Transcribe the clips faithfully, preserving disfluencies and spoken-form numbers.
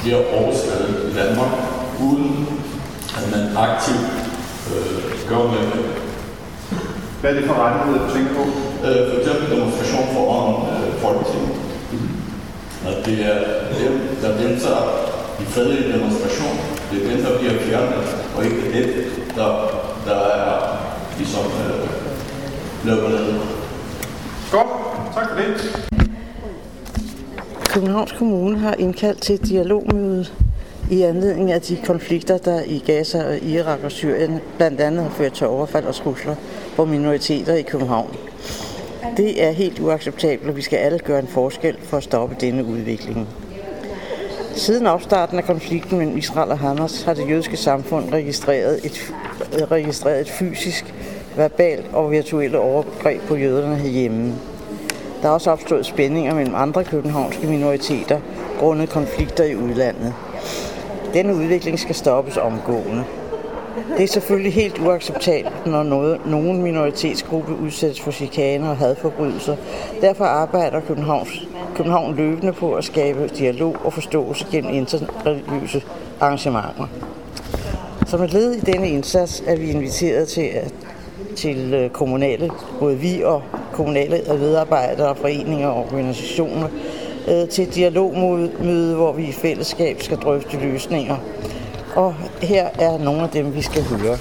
bliver overskredet i Danmark, uden at man aktivt øh, gør med det. Hvad er det for rettigheder, du tænker på? Øh, for eksempel demonstration foran øh, Folketinget. At det er dem, der deltager i fredelig demonstration. Det er dem, der bliver fjernet, og ikke det, der, der er ligesom øh, løbet ned. Godt, tak for det. Københavns Kommune har indkaldt til dialogmøde i anledning af de konflikter, der i Gaza og Irak og Syrien blandt andet har ført til overfald og trusler på minoriteter i København. Det er helt uacceptabelt, og vi skal alle gøre en forskel for at stoppe denne udvikling. Siden opstarten af konflikten mellem Israel og Hamas har det jødiske samfund registreret et, registreret et fysisk, verbalt og virtuelle overgreb på jøderne herhjemme. Der er også opstået spændinger mellem andre københavnske minoriteter grundet konflikter i udlandet. Denne udvikling skal stoppes omgående. Det er selvfølgelig helt uacceptabelt, når noget, nogen minoritetsgruppe udsættes for chikane og hadforbrydelser. Derfor arbejder Københavns, København løbende på at skabe dialog og forståelse gennem interreligiøse arrangementer. Som et led i denne indsats er vi inviteret til, at, til kommunale, både vi og kommunale medarbejdere, foreninger og organisationer, til et dialogmøde, hvor vi i fællesskab skal drøfte løsninger. Og her er nogle af dem, vi skal høre.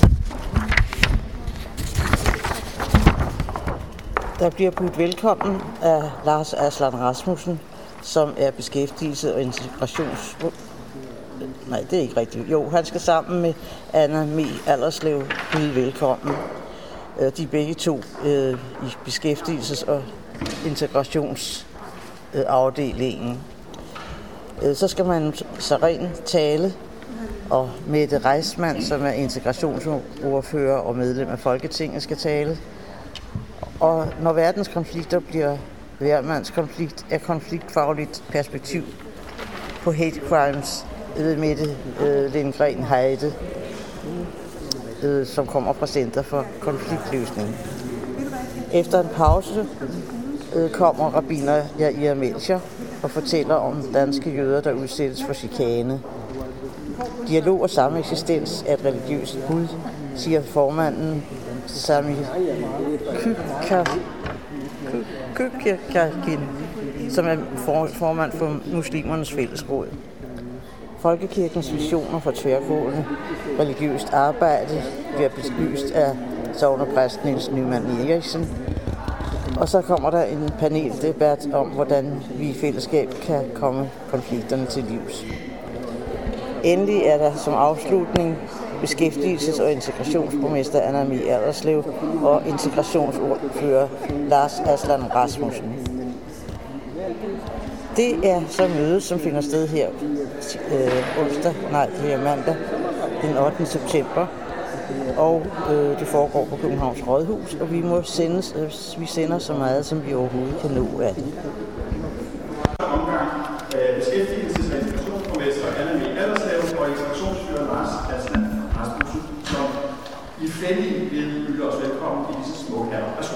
Der bliver budt velkommen af Lars Aslan Rasmussen, som er beskæftigelse- og integrations... Nej, det er ikke rigtigt. Jo, han skal sammen med Anna Mie Allerslev byde velkommen. De er begge to øh, i beskæftigelses- og integrationsafdelingen. Øh, så skal man Saren tale, og Mette Reismann, som er integrationsordfører og medlem af Folketinget, skal tale. Og når verdenskonflikter bliver hvermandskonflikt, er konfliktfagligt perspektiv på hate crimes ved Mette øh, Lindgren Heide, øh, som kommer fra Center for Konfliktløsning. Efter en pause øh, kommer rabbiner Yair Melchior og fortæller om danske jøder, der udsættes for chikane. Dialog og sameksistens er et religiøst bud, siger formanden Sami Kykirkakin, som er formand for Muslimernes Fællesråd. Folkekirkens visioner for tværgående religiøst arbejde bliver belyst af sognepræst Niels Nyman Eriksen. Og så kommer der en paneldebat om, hvordan vi i fællesskab kan komme konflikterne til livs. Endelig er der som afslutning beskæftigelses- og integrationsborgmester Anna Mie Allerslev og integrationsordfører Lars Aslan Rasmussen. Det er så mødet, som finder sted her øh, onsdag, nej, det er mandag, den ottende september. Og øh, det foregår på Københavns Rådhus, og vi må sendes, øh, vi sender så meget, som vi overhovedet kan nå af det. Omgang øh, beskæftigelses- og integrationsborgmester Anna Mie Allerslev og integrationsfører Lars Aslan Rasmussen, som i fællig vil byde os velkommen i disse små herrer. Værsgo.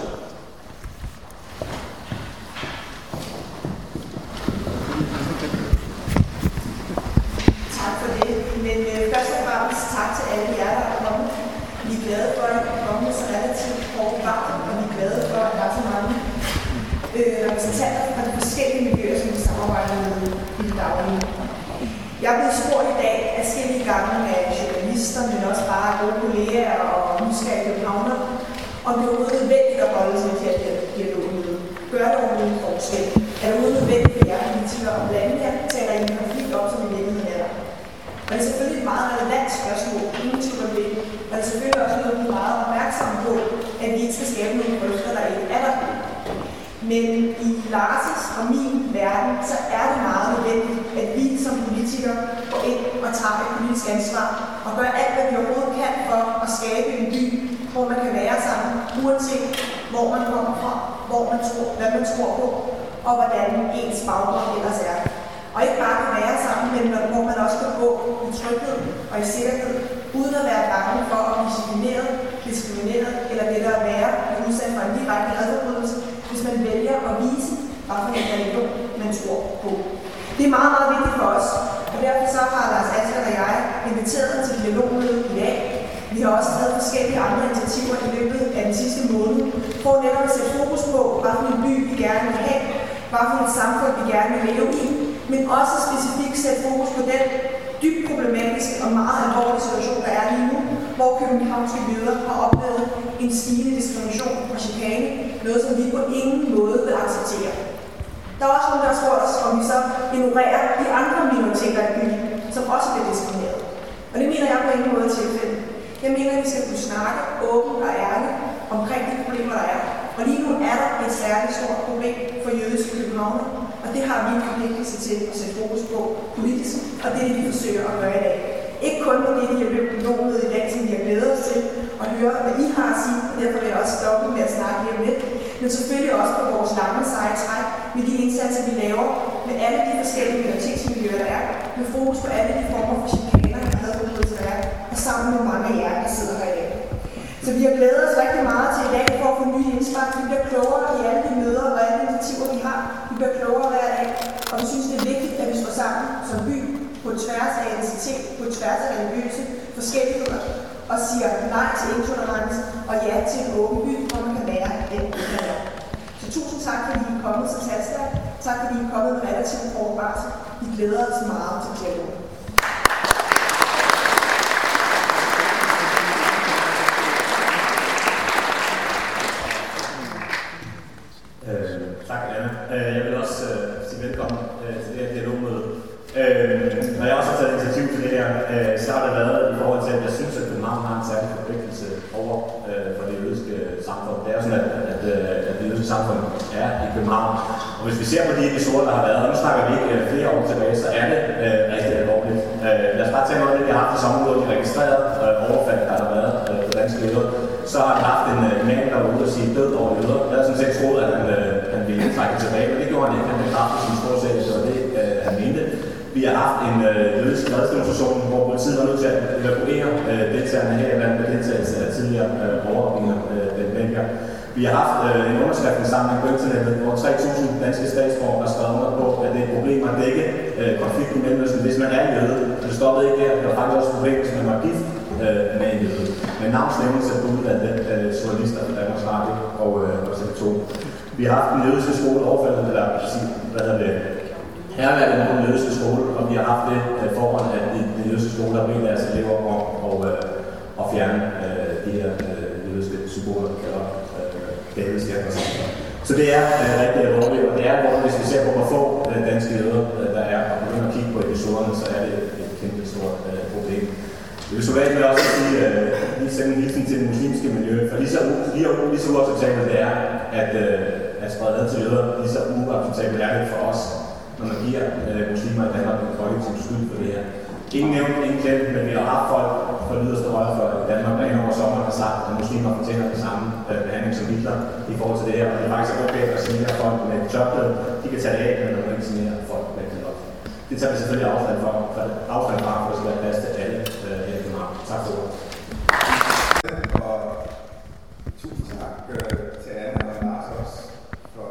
Tak for det. Men øh, først og fremmest tak til alle jer, der er kommet. Vi er glade for, at I er kommet så relativt hårdt frem, og vi er glade for, at der er så mange øh, repræsentanter fra de forskellige miljøer, som vi samarbejder med i det daglige. Jeg er blevet spurgt i dag adskillige gange af journalister, men også bare gode kolleger og nysgerrige københavner, om det er overhovedet nødvendigt at holde sig til at dialog med. Gør det overhovedet en forskel? Er det overhovedet nødvendigt for jer politikere at blande jer, taler en konflikt op, som i virkeligheden er der? Og det er selvfølgelig et meget relevant spørgsmål, ingen tvivl om det. Og det er selvfølgelig også noget, vi er meget opmærksomme på, at vi ikke skal skabe nogle grøfter, der ikke er der. Men i Lars' og min verden, så er det meget nødvendigt, at vi som politikere går ind og tager et politisk ansvar og gør alt, hvad vi overhovedet kan for at skabe en by, hvor man kan være sammen, uanset hvor man kommer fra, hvor man tror, hvad man tror på, og hvordan ens baggrund ellers er. Og ikke bare kan være sammen, men hvor man også kan gå i tryghed og i sikkerhed, uden at være bange for at blive chikaneret, diskrimineret, eller det der at være udsat for en direkte hadforbrydelse, hvis man vælger at vise, hvad for en religion man tror på. Det er meget, meget vigtigt for os, Og derfor så har Lars Asger og jeg inviteret til dialogmøde i dag. Vi har også taget forskellige andre initiativer i løbet af den sidste måned, for netop at sætte fokus på, hvad for en by vi gerne vil have, hvad for et samfund vi gerne vil leve i, men også specifikt sætte fokus på den dybt problematiske og meget alvorlige situation, der er lige nu, hvor københavnske jøder har oplevet en stigende diskrimination og chikane, noget som vi på ingen måde vil acceptere. Der er også nogen, der har spurgt os, om vi så ignorerer de andre minoriteter i byen, som også bliver diskrimineret. Og det mener jeg på ingen måde tilfælde. Jeg mener, at vi skal kunne snakke åbent og ærligt omkring de problemer, der er. Og lige nu er der et særligt stort problem for jødiske københavner, og det har vi en forpligtelse til at sætte fokus på politisk, og det er det, vi forsøger at gøre i dag. Ikke kun med det, vi har løbet med i dag, som vi har glædet os til at høre, hvad I har at sige, og derfor vil jeg også stoppe med at snakke lige om lidt, men selvfølgelig også på vores lange seje træk med de indsatser, vi laver med alle de forskellige minoritetsmiljøer, der er, med fokus på alle de former for chikaner, der havde udbredt der er, og sammen med mange af jer, der sidder her i dag. Så vi har glædet os rigtig meget til i dag for at få nye indspark. Vi bliver klogere i alle de møder og alle de initiativer, vi har. Vi bliver klogere hver dag, og vi synes, det er vigtigt, at vi står sammen som by på tværs af etnicitet, på tværs af religiøse forskelligheder, og siger nej til intolerance og ja til en åben by, hvor man kan være den, man kan være. Så tusind tak, fordi I er kommet så talstærkt. Tak, fordi I er kommet med relativt kort varsel. Vi glæder os meget til dialogen. Øh, tak, Anna. Øh, jeg vil også øh, sige velkommen øh, til det her dialogmøde. Øh, når jeg også har taget initiativ til det her, øh, så har det været i forhold til, at jeg synes, at København har en særlig forpligtelse over øh, for det jødiske samfund. Det er jo sådan, at, at, at det jødiske samfund er i København. Og hvis vi ser på de episoder, der har været, og nu snakker vi ikke øh, flere år tilbage, så er det øh, rigtig alvorligt. Øh, lad os bare tage noget af det, vi har haft i sommer, hvor de registrerede øh, overfald, der har været øh, på danske jøder. Så har vi haft en øh, mand, der var ude og sige død over jøder. Jeg havde sådan set troet, at han, øh, han ville trække tilbage, men det gjorde han ikke. Han bekræftede sin store sag, så det øh, han mente. Vi har haft en øh, jødisk reddemonstration, hvor politiet var nødt til at evakuere øh, deltagerne her i landet med deltagelse af tidligere øh, overordninger øh, Belgier. Vi har haft øh, en underskriftsindsamling på internettet, hvor tre tusind danske statsborgere har skrevet under på, at det er et problem at dække øh, konflikten i Mellemøsten, hvis man er jøde. Det stoppede ikke der. Det var faktisk også et problem, hvis man var gift øh, med en jøde. Men navnsnævnelse er udvalgte øh, journalister fra Danmarks Radio og, øh, og T V to. Vi har haft en jødiske skole overfaldet, eller hvad hedder det, herværket på den jødiske skole, og vi har haft det øh, forhold, at i den jødiske skole har bedt deres elever om og, øh, at fjerne øh, de her øh, jødiske symboler, der kalder Davidstjerner og sådan. Så det er øh, rigtig alvorligt, og det er alvorligt, hvis vi ser på, hvor få øh, danske jøder øh, der er, og begynder at kigge på episoderne, så er det et, et kæmpe stort øh, problem. Jeg vil så være med også at sige, øh, lige sende en hilsen til det muslimske miljø, for lige så, lige, lige så uacceptabelt det er, at, øh, at sprede ad til jøder, lige så uacceptabelt er det for os, når man giver øh, muslimer i Danmark en kollektiv skyld for det her. Ingen nævnt, ingen glemt, men vi har haft folk fra yderste højrefløj i Danmark, der over sommeren har sagt, at muslimer fortjener den samme øh, behandling som Hitler i forhold til det her. Og det er faktisk okay at signere folk med et tørklæde. De kan tage det af, men når man ikke signerer folk med et tørklæde. Det tager vi selvfølgelig afstand fra, for afstand fra, for at det skal være plads til alle øh, her i København. Tak for det. Og tusind tak øh, til Anna og Lars også for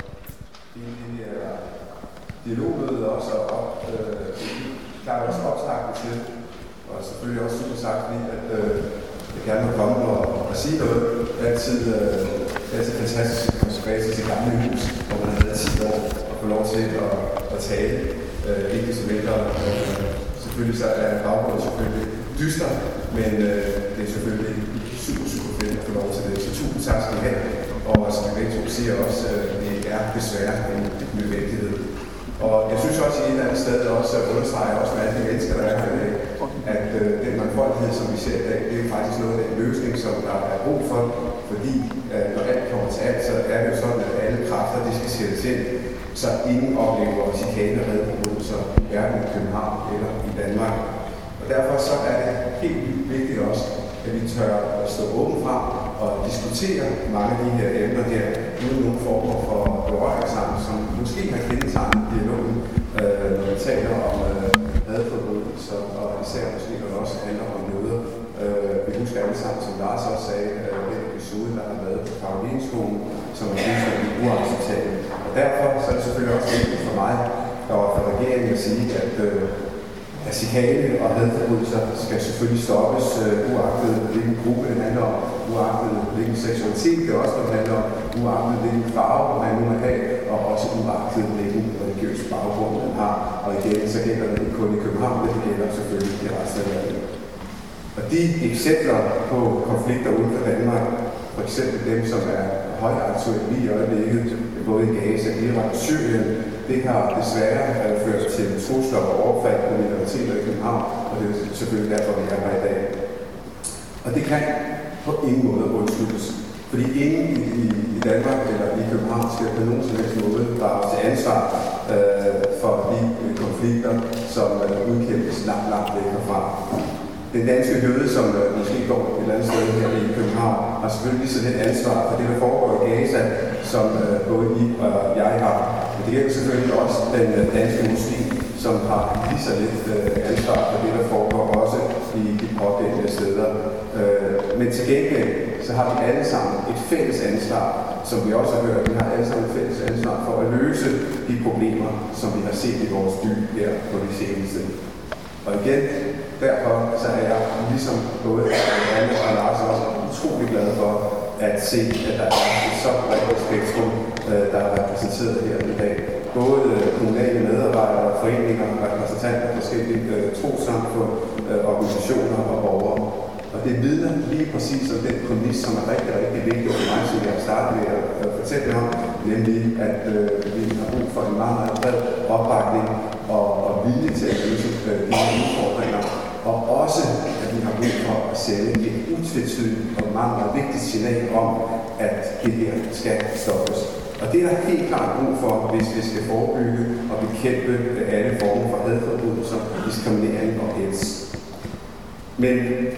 de her dialogmøde også, og øh, der er også opstartet til, og selvfølgelig også super sagt, fordi at øh, jeg gerne må komme og, og sige noget. Altid, øh, altid fantastisk at komme tilbage til sit gamle hus, hvor man har været ti år og få lov til at, at tale. Øh, ikke så mindre. Øh, selvfølgelig så er baggrunden selvfølgelig dyster, men øh, det er selvfølgelig super, super fedt at få lov til det. Så tusind tak skal I have. Og som vi begge to siger også, øh, det er desværre en nødvendighed. Og jeg synes også, at i et eller andet sted også understreger også med alle de mennesker, der er her i dag, at øh, den mangfoldighed, som vi ser i dag, det er faktisk noget af den løsning, som der er brug for, fordi øh, når alt kommer til alt, så er det jo sådan, at alle kræfter, de skal sættes ind, så ingen oplever chikane og hadforbrydelser, hverken i København eller i Danmark. Og derfor så er det helt vigtigt også, at vi tør at stå åbent frem og diskutere mange af de her emner her, uden nogle former for berøring sammen, som måske har kendetegnet dialogen, øh, når vi taler om øh, hadforbrydelser, og især måske når det også handler om møder. Øh, vi husker alle sammen, som Lars også sagde, øh, den episode, der har været på Karolinskolen, som er fuldstændig uacceptabel. Og derfor så er det selvfølgelig også vigtigt for mig, og for regeringen at sige, at øh, at chikane og hadforbrydelser skal selvfølgelig stoppes, øh, uagtet hvilken gruppe det handler om, uagtet hvilken seksualitet det også handler om, uagtet hvilken farve man nu må have, og også uagtet hvilken religiøs baggrund man har. Og igen, så gælder det ikke kun i København, men det gælder selvfølgelig i resten af landet. Og de eksempler på konflikter uden for Danmark, for eksempel dem, som er højaktuelle lige i øjeblikket, både i Gaza, Irak og Syrien, det har desværre ført til trusler og overfald på minoriteter i København, og det er selvfølgelig derfor, vi er her i dag. Og det kan på ingen måde undskyldes, fordi ingen i, i Danmark eller i København skal på nogen som helst måde drages til ansvar øh, for de konflikter, som øh, udkæmpes langt, langt væk herfra. Den danske jøde, som øh, måske går et eller andet sted her i København, har selvfølgelig lige så lidt ansvar for det, der foregår i Gaza, som øh, både I og jeg har. Men det gælder selvfølgelig også den øh, danske muslim, som har lige så lidt øh, ansvar for det, der foregår også i de pågældende steder. Øh, men til gengæld, så har vi alle sammen et fælles ansvar, som vi også har hørt. Vi har alle sammen et fælles ansvar for at løse de problemer, som vi har set i vores by her på det seneste. Og igen, derfor så er jeg ligesom både Anne og Lars også utrolig glad for at se, at der er et så bredt spektrum, der er repræsenteret her i dag. Både kommunale medarbejdere, foreninger, repræsentanter, forskellige trossamfund, organisationer og borgere. Og det vidner lige præcis om den præmis, som er rigtig, rigtig vigtig for mig, som jeg har startet med at fortælle om, nemlig at øh, vi har brug for en meget, meget bred opbakning og, og vilje til at løse øh, de her udfordringer. Og også, at vi har brug for at sende et utvetydigt og meget, meget vigtigt signal om, at det her skal stoppes. Og det er der helt klart brug for, hvis vi skal forebygge og bekæmpe alle former for hadforbrydelser, diskriminering og hets. Men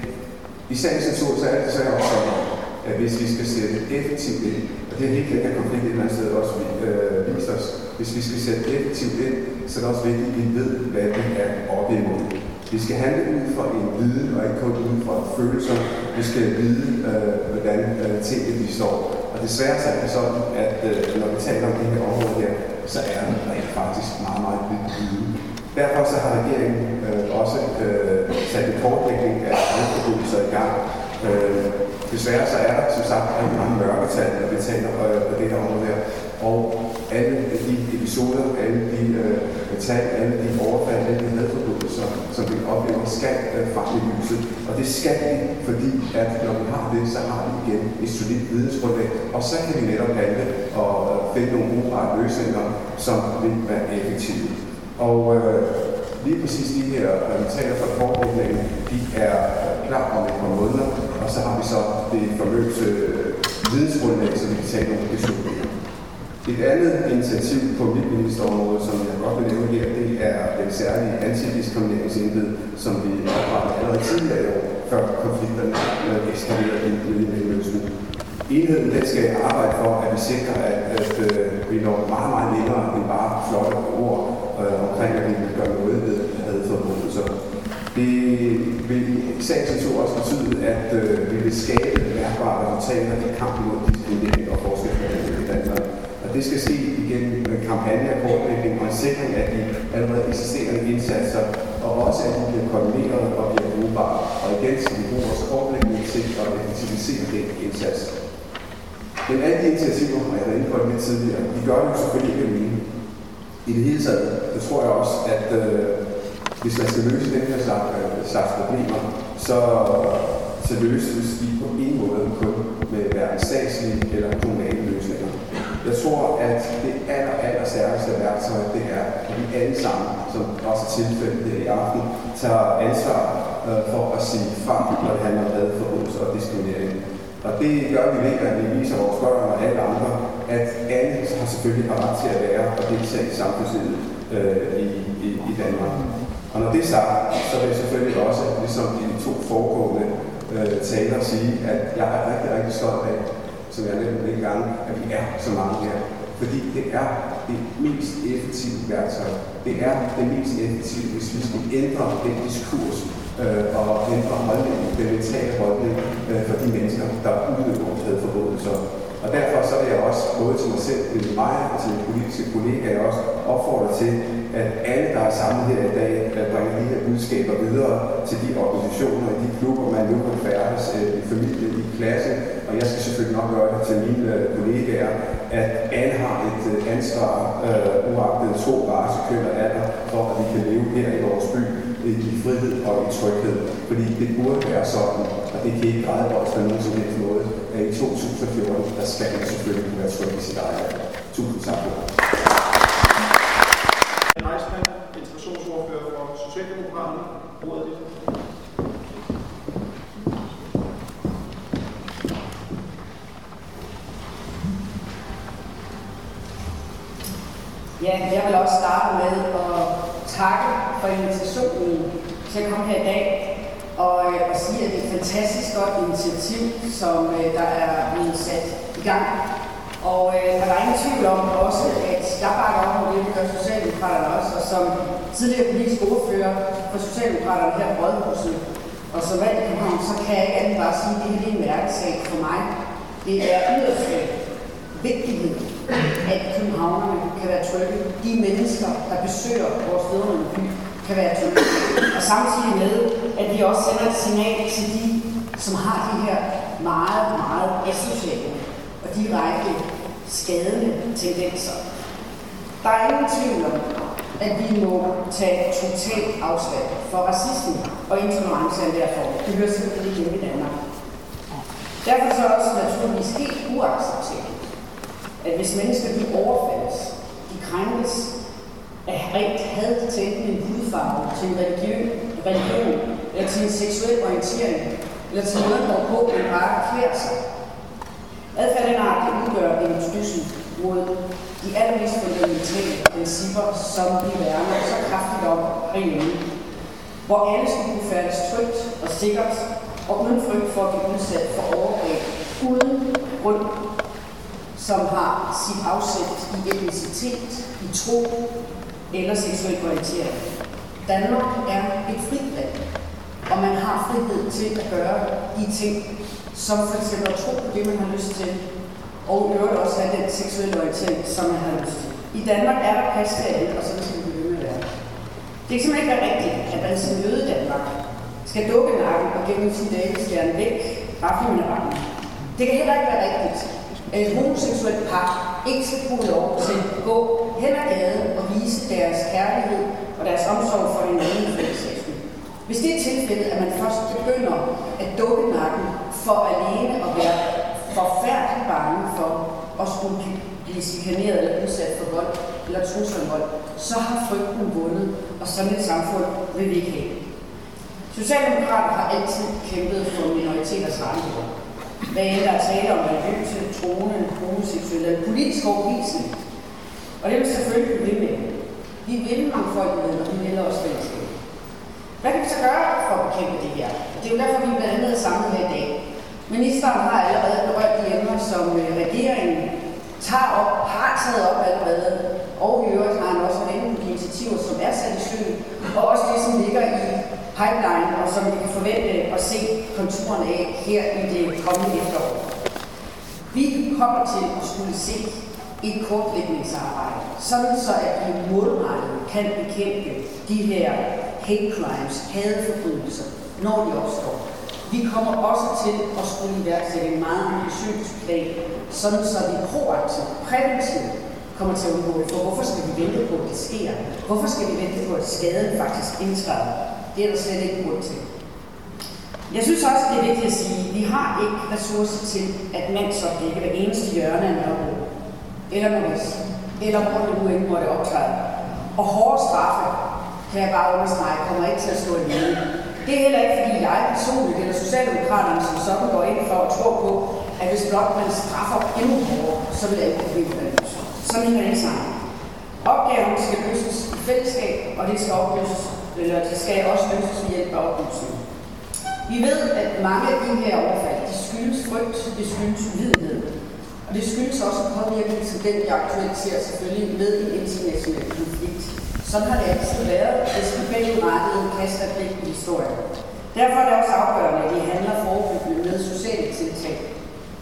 i sagens natur, så er det desværre også sådan, at hvis vi skal sætte effektivt ind, og det er helt klart, at konflikt et eller andet sted også øh, vist os, hvis vi skal sætte effektivt ind, så er det også vigtigt, at vi ved, hvad det er oppe imod. Vi skal handle ud fra en viden, og ikke kun ud fra følelser. Vi skal vide, øh, hvordan øh, tingene de står. Og desværre så er det sådan, at øh, når vi taler om det her område her, så er det rent faktisk meget, meget lidt viden. Derfor så har regeringen øh, også øh, sat en kortlægning af hadforbrydelser i gang. Øh, desværre så er der som sagt rigtig mange mørketal, der vi taler øh, på det her område her. Og alle de episoder, alle de øh, tal, alle de overfald, alle de hadforbrydelser, som vi oplever, skal øh, frem i lyset. Og det skal vi, fordi at når vi har det, så har vi igen et solidt vidensgrundlag. Og så kan vi netop handle og øh, finde nogle brugbare løsninger, som vil være effektive. Og øh, lige præcis de her resultater fra kortlægningen, de er klar om et par måneder, og så har vi så det famøse øh, vidensgrundlag, som vi kan tage nogle beslutninger. Et andet initiativ på mit ministerområde, som jeg godt vil nævne her, det er den særlige antidiskrimineringsenhed, som vi oprettede allerede tidligere i år, før konflikterne øh, eskalerede i Mellemøsten. Enheden den skal arbejde for, at vi sikrer, at, at øh, vi når meget, meget længere end bare flotte ord øh, omkring, at vi vil gøre noget ved hadforbrydelser. Det vil i sagens natur også betyde, at øh, vi vil skabe mærkbare resultater i kampen mod diskriminering og forskelsbehandling i Danmark. Og det skal ske igennem kampagner, kortlægning og en sikring af de allerede eksisterende indsatser, og også at de bliver koordineret og bliver brugbare. Og igen skal vi bruge vores kortlægning til at effektivisere den indsats. Men alle de initiativer, og jeg har været inde på det lidt tidligere, de gør det jo selvfølgelig ikke alene. I det hele taget, så tror jeg også, at øh, hvis man skal løse den her slags, øh, slags problemer, så, så løses de på en måde kun med hverken statslige eller kommunale løsninger. Jeg tror, at det aller, aller stærkeste værktøj, det er, at vi alle sammen, som også er tilfældet her i aften, tager ansvar øh, for at sige fra, når det handler om hadforbrydelser og diskriminering. Og det gør vi ved, at vi viser vores børn og alle andre, at alle har selvfølgelig har ret til at være og deltage i samfundslivet øh, i, i, i Danmark. Og når det er sagt, så vil jeg selvfølgelig også, ligesom de to foregående øh, taler, sige, at jeg er rigtig, rigtig stolt af, som jeg nævnte en gang, at vi er så mange her. Fordi det er det mest effektive værktøj. Det er det mest effektive, hvis vi skal ændre den diskurs øh, og ændre holdning, den mentale holdning øh, for de mennesker, der udøver hadforbrydelser. Og derfor så vil jeg også, både til mig selv, til mig og til mine politiske kollegaer, også opfordre til, at alle, der er samlet her i dag, bringer de her budskaber videre til de organisationer, i de klubber, man nu kan færdes, i familie, i klasse, og jeg skal selvfølgelig nok gøre det til mine kollegaer, at alle har et ansvar, øh, uagtet tro, race, køn og alder, for at vi kan leve her i vores by i frihed og i tryghed. Fordi det burde være sådan, og det kan ikke gradbøjes på nogen som helst måde, at i to tusind og fjorten, der skal man selvfølgelig kunne være tryg i sit eget land. Tusind tak for det. Reismann, integrationsordfører for Socialdemokraterne. Ordet dit. Ja, jeg vil også starte med at takke for invitationen til at komme her i dag og, og sige, at det er et fantastisk godt initiativ, som der er blevet sat i gang. Og øh, der er ingen tvivl om også, at jeg bakker op om det, det gør Socialdemokraterne også, og som tidligere politisk ordfører for Socialdemokraterne her på Rådhuset, og som valgt i København, så kan jeg ikke andet bare sige, at det her er en mærkesag for mig. Det er yderst vigtighed, at københavnerne kan være trygge. De mennesker, der besøger vores vidunderlige by, kan være trygge. Og samtidig med, at vi også sender et signal til de, som har de her meget, meget asociale og direkte skadende tendenser. Der er ingen tvivl om, at vi må tage totalt afstand for racisme og intolerance af derfor. Det hører simpelthen ikke hjemme i Danmark. Derfor så er det også naturligvis helt uacceptabelt, at hvis mennesker de overfaldes, de krænkes af rent had til enten en hudfarve, til en religion, religion eller til en seksuel orientering, eller til noget, der på en bare klæder sig. Adfærd den art kan udgøre en trussel mod de allermest fundamentale principper, som vi værner så kraftigt om herhjemme, hvor alle skal kunne færdes trygt og sikkert, og uden frygt for at blive udsat for overgreb, uden grund, som har sit afsæt i etnicitet, i tro eller seksuel orientering. Danmark er et frit land, og man har frihed til at gøre de ting, som for eksempel at tro på det, man har lyst til, og i øvrigt også have den seksuelle orientering, som man har lyst til. I Danmark er der plads til alt, og sådan skal det blive med at være. Det kan simpelthen ikke være rigtigt, at man som jøde i Danmark skal dukke nakken og gennem sin davidstjerne væk fra familieretten. Det kan heller ikke være rigtigt, at et homoseksuelt par ikke skal kunne lov til at gå hen ad gaden og vise deres kærlighed og deres omsorg for hinanden i fællesskabet. Hvis det er tilfældet, at man først begynder at dukke nakken for alene at være forfærdeligt bange for at skulle blive chikaneret eller udsat for vold eller trusler om vold, så har frygten vundet, og sådan et samfund vil vi ikke have. Socialdemokrater har altid kæmpet for minoriteters rettigheder. Hvad end der er tale om religiøse, troende, homoseksuelle eller politisk overbevisning. Og det vil selvfølgelig blive med. Vi vil mangfoldighed, og vi vil også fællesskab. Hvad kan vi så gøre for at bekæmpe det her? Det er jo derfor, vi blandt andet er samlet her i dag. Ministeren har allerede berørt de emner, som regeringen tager op, har taget op allerede, og i øvrigt har han også været inde på de initiativer, som er sat i søen, og også det, som ligger i pipeline, og som vi kan forvente at se konturerne af her i det kommende efterår. Vi kommer til at skulle se et kortlægningsarbejde, sådan så at vi målrettet kan bekæmpe de her hate crimes, hadeforbrydelser, når de opstår. Vi kommer også til at skulle iværksætte en meget ambitiøs plan, sådan så vi proaktivt, præventivt kommer til at undgå det. For hvorfor skal vi vente på, at det sker? Hvorfor skal vi vente på, at skaden faktisk indtræder? Det er der slet ikke grund til. Jeg synes også, det er vigtigt at sige, at vi har ikke ressourcer til at mandsopdække hver eneste hjørne af Nørrebro, eller Nordvest, eller hvor det nu ikke måtte optræde. Og hårde straffe, kan jeg bare understrege, kommer ikke til at stå alene. Det er heller ikke, fordi jeg personligt eller Socialdemokraterne som sådan går ind for at tro på, at hvis blot man straffer endnu hårdere, så vil alle problemer være løst. Sådan hænger det sammen. Opgaven skal løses i fællesskab, og det skal opløses, eller det skal også løses ved hjælp af oplysning. Vi ved, at mange af de her overfald, de skyldes frygt, det skyldes uvidenhed. Og det skyldes også påvirkning, som den vi aktuelt ser selvfølgelig med en international konflikt. Sådan har det altid været, hvis vi bagudrettet kaster et blik i historien. Derfor er det også afgørende, at vi handler forebyggende med sociale tiltag.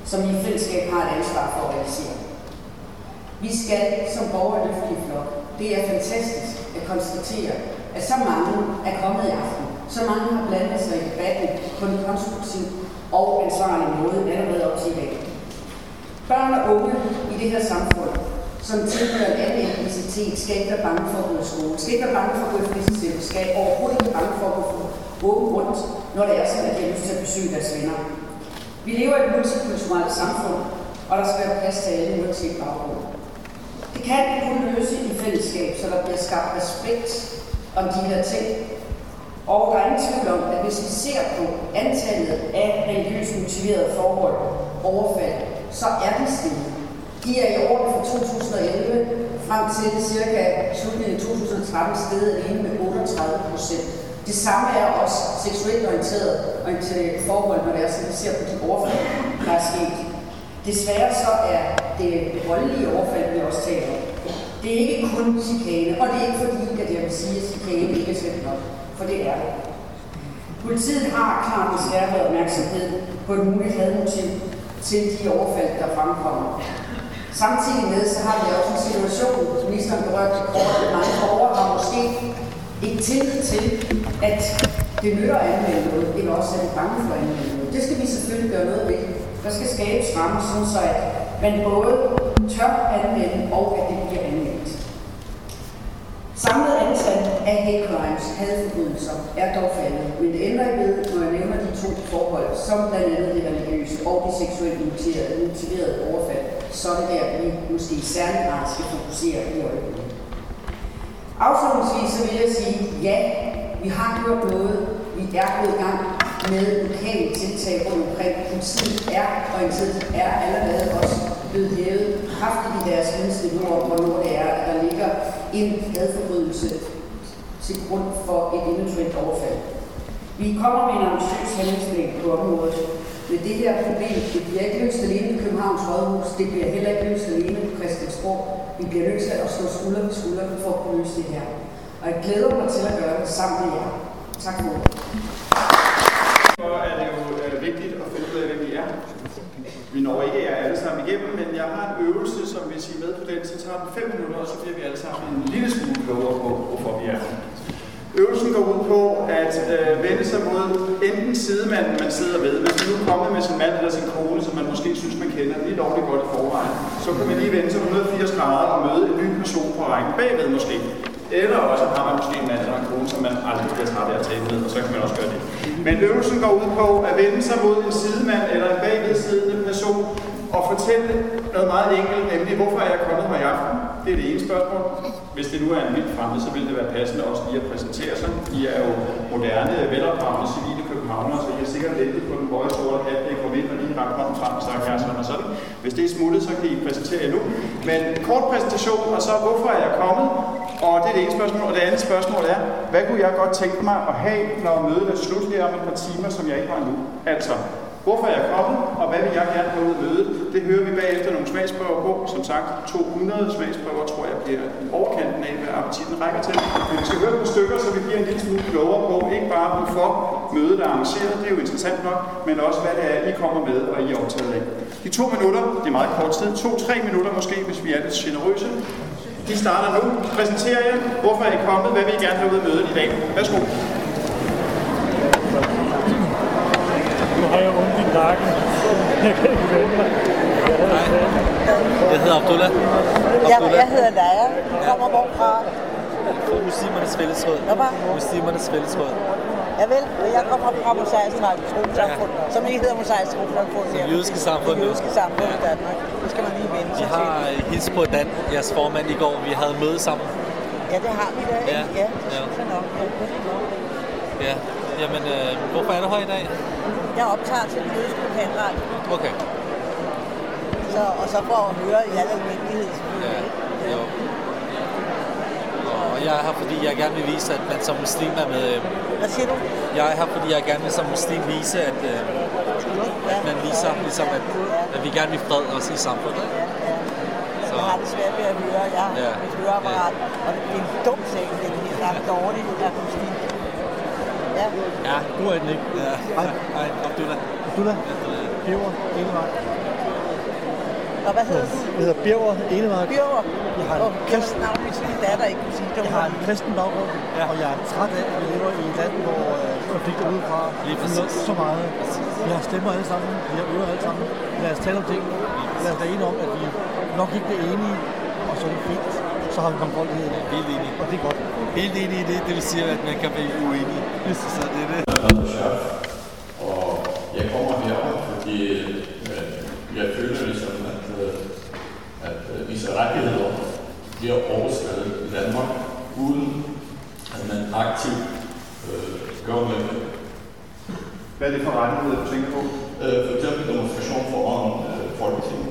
som vi i fællesskab har et ansvar for at realisere. Vi skal som borgere løfte i flok. Det er fantastisk at konstatere, at så mange er kommet i aften. Så mange har blandet sig i debatten på en konstruktiv og ansvarlig måde allerede op til i dag. Børn og unge i det her samfund, som tilhører en anden etnicitet, skal ikke være bange for at gå i skole, skal ikke være bange for at gå i fritidsliv, skal overhovedet ikke være bange for at gå åben rundt, når det er sådan, at de har lyst til at besøge deres venner. Vi lever i et multikulturelt samfund, og der skal være plads til alle uanset baggrund. Det kan vi kun løse i fællesskab, så der bliver skabt respekt om de her ting. Og der er ingen tvivl om, at hvis vi ser på antallet af religiøst motiverede forhold, overfald, så er de steget. De er i årene fra to tusind og elleve frem til cirka slutningen af to tusind og tretten steget alene med otteogtredive procent. Det samme er også seksuelt orienteret, orienteret forhold, når det er sådan, vi ser på de overfald, der er sket. Desværre så er det voldelige overfald, vi også taler om. Det er ikke kun chikane, og det er ikke fordi, at jeg vil sige, at chikane ikke er slemt nok, for det er det. Politiet har klart en skærpet opmærksomhed på et muligt hadmotiv til de overfald, der fremkommer. Samtidig med, så har vi også en situation, ministeren berørte kort, at mange borgere har måske ikke tillid til, at det nytter at anmelde noget, eller også er de bange for at anmelde noget. Det skal vi selvfølgelig gøre noget ved. Der skal skabes rammer, sådan så at man både tør anmelde, og at det bliver anmeldt. Samlet antal af hate crimes, hadforbrydelser, er dog faldet, men det ændrer ikke ved, når jeg nævner de to forhold, som blandt andet det religiøse og det seksuelt motiverede overfald, så er det der, vi måske i særlig grad skal fokusere i øjeblikket. Afslutningsvis så vil jeg sige, ja, vi har gjort noget, vi er gået i gang med lokale tiltag rundt omkring. Politiet er orienteret, er allerede også blevet hævet kraftigt i deres vidensniveau om, hvornår det er, at der ligger en hadforbrydelse til grund for et eventuelt overfald. Vi kommer med en ambitiøs handlingsplan på området. Men det her problem, det bliver ikke løst alene i Københavns Rådhus, det bliver heller ikke løst alene på Christiansborg. Vi bliver nødt til at stå skulder ved skulder for at kunne løse det her. Og jeg glæder mig til at gøre det sammen med jer. Tak for ordet. Så er det jo øh, vigtigt at finde ud af, hvem vi er. Vi når ikke jer alle sammen igennem, men jeg har en øvelse, som hvis I er med på den, så tager den fem minutter, og så bliver vi alle sammen en lille smule klogere på, hvorfor vi er her. Øvelsen går ud på at øh, vende sig mod enten sidemanden, man sidder ved. Hvis man nu kommer med sin mand eller sin kone, som man måske synes, man kender lige lovligt godt i forvejen, så kan man lige vende sig et hundrede og firs grader og møde en ny person på rækken bagved måske. Eller også har man måske en mand eller en kone, som man aldrig bliver træt af at tale med, og så kan man også gøre det. Men øvelsen går ud på at vende sig mod en sidemand eller en bagved siddende person og fortælle noget meget enkelt, nemlig hvorfor er jeg kommet her i aften? Det er det ene spørgsmål. Hvis det nu er en vild fremmed, så vil det være passende også lige at præsentere sig. I er jo moderne, velopdragende civile københavnere, så I er sikkert lettet på den høje sorte hat, det kom ind og lige ramt hånden frem og sagt her sådan og sådan. Hvis det er smuttet, så kan I præsentere jer nu. Men en kort præsentation, og så hvorfor er jeg kommet? Og det er det ene spørgsmål. Og det andet spørgsmål er, hvad kunne jeg godt tænke mig at have, når mødet er slut her om et par timer, som jeg ikke har nu? Altså, hvorfor er jeg kommet, og hvad vil jeg gerne have ud af mødet? Det hører vi bagefter nogle smagsprøver på. Som sagt, to hundrede smagsprøver tror jeg bliver i overkanten af, hvad appetitten rækker til. Men vi skal høre på stykker, så vi bliver en lille smule klogere på, ikke bare hvorfor mødet er arrangeret, det er jo interessant nok, men også hvad det er, I kommer med, og I er optaget af. De to minutter, det er meget kort tid, to-tre minutter måske, hvis vi er lidt generøse. De starter nu. Præsenterer jer, hvorfor er I kommet, hvad vil I gerne have ud af mødet i dag? Værsgo. Nu har jeg ondt i nakken. Jeg kan ikke vende mig. Jeg hedder Abdullah. Jeg, jeg hedder Laia. Kommer hvorfra? Fra Muslimernes Fællesråd. Hvad var? Muslimernes Fællesråd. Jeg vil, jeg kommer fra Mosaisk Trossamfund, ja. Som ikke hedder Mosaisk Trossamfund. Det jødiske samfund. Det jødiske samfund i Danmark. Det skal man lige vende sig til. Vi har hils på Dan, jeres formand i går. Vi havde møde sammen. Ja, det har vi da. Ja, ja. ja. Nok. Ja. Jamen, øh, hvorfor er du her i dag? Jeg optager til den jødiske lokalradio. Okay. Så, og så for at høre i al almindelighed. Ja, jo. Og jeg er her, fordi jeg gerne vil vise, at man som muslim er med. Øh, Hvad siger du? Jeg er her, fordi jeg gerne vil som muslim vise, at, øh, at man viser, ligesom, at, at vi gerne vil fred også i samfundet. Ja, ja. Så. Jeg har det svært ved at høre. Jeg har ja. mit høreapparat, ja. Og det er en dum sag, det er helt ret dårligt, at muslim. Ja. Ja, du er den ikke. Ja. Hej. Hej, Abdullah. Abdullah. Peber, hele vejen. Og hvad hedder du? Jeg hedder Birger Enemark. Birger? Jeg har en Og kristen navn, hvis min datter ikke kunne sige det. Jeg har en kristen baggrund, ja. Og jeg er træt af, at vi lever i et land, hvor øh, konflikter udefra fylder så meget. Vi har stemmer alle sammen, vi har øver alle sammen. Lad os tale om ting. Lad os være enige om, at vi nok ikke bliver enige, og så er det fint. Så har vi mangfoldighed. Ja, helt enig. Og det er godt. Helt enig i det, det vil sige, at man kan blive uenig. Så det er det. Og jeg kommer herover, fordi øh, jeg føler ligesom, at, øh, at øh, disse rettigheder bliver overskredet i Danmark, uden at man aktivt øh, gør med det. Hvad er det for rettigheder, du tænker på? Øh, for eksempel demonstration foran øh, Folketinget.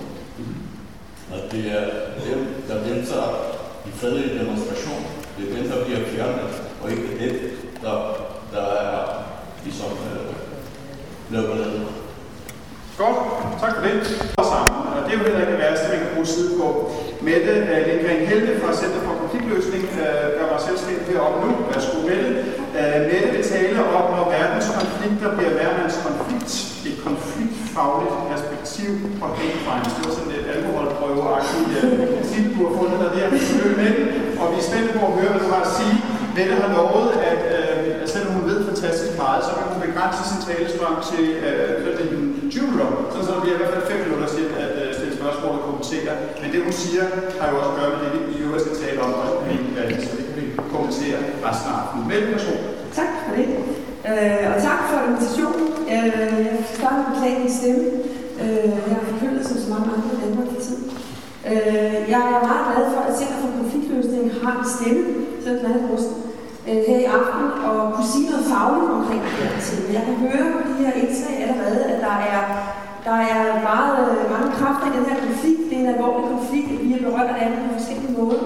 At det er dem, der venter i fredelig demonstration. Det er dem, der bliver fjernet, og ikke det, der, der er ligesom øh, lavet ned. Godt, tak for det. Og sammen. Og det er jo heller ikke det værste, vi kan bruge side på. Mette uh, Lindgren Helte fra Center for Konfliktløsning uh, gør mig selvstændig heroppe nu. Værsgo Mette. Uh, Mette vil tale om, når verdens konflikter bliver hvermands konflikt. Et konfliktfagligt perspektiv på hate crimes. Det var sådan et alkoholprøveagtigt tip, du har fundet dig der. Og vi er spændte på at høre, hvad du har at sige. Mette har lovet, at øh, selvom hun ved fantastisk meget, så kan hun begrænse sin talestrøm til øh, tyve minutter. Så der bliver i hvert fald fem minutter til at øh, stille spørgsmål og kommentere. Men det hun siger, har jo også at gøre med det, vi i øvrigt skal tale om, og så det kan vi kommentere resten af aftenen. Mette, værsgo. Tak for det. Øh, og tak for invitationen. Øh, jeg starter med at beklage min stemme. Øh, jeg har forkølet som så mange andre i Danmark for tiden. Øh, jeg er meget glad for, at Center for Konfliktløsning har en stemme, selvom den er lidt rusten, øh, her i aften, og kunne sige noget fagligt omkring det her ting. Jeg kan høre på de her indslag allerede, at der er, der er meget, mange kræfter i den her konflikt. Det er en alvorlig konflikt, vi er berørt af den på forskellige måder.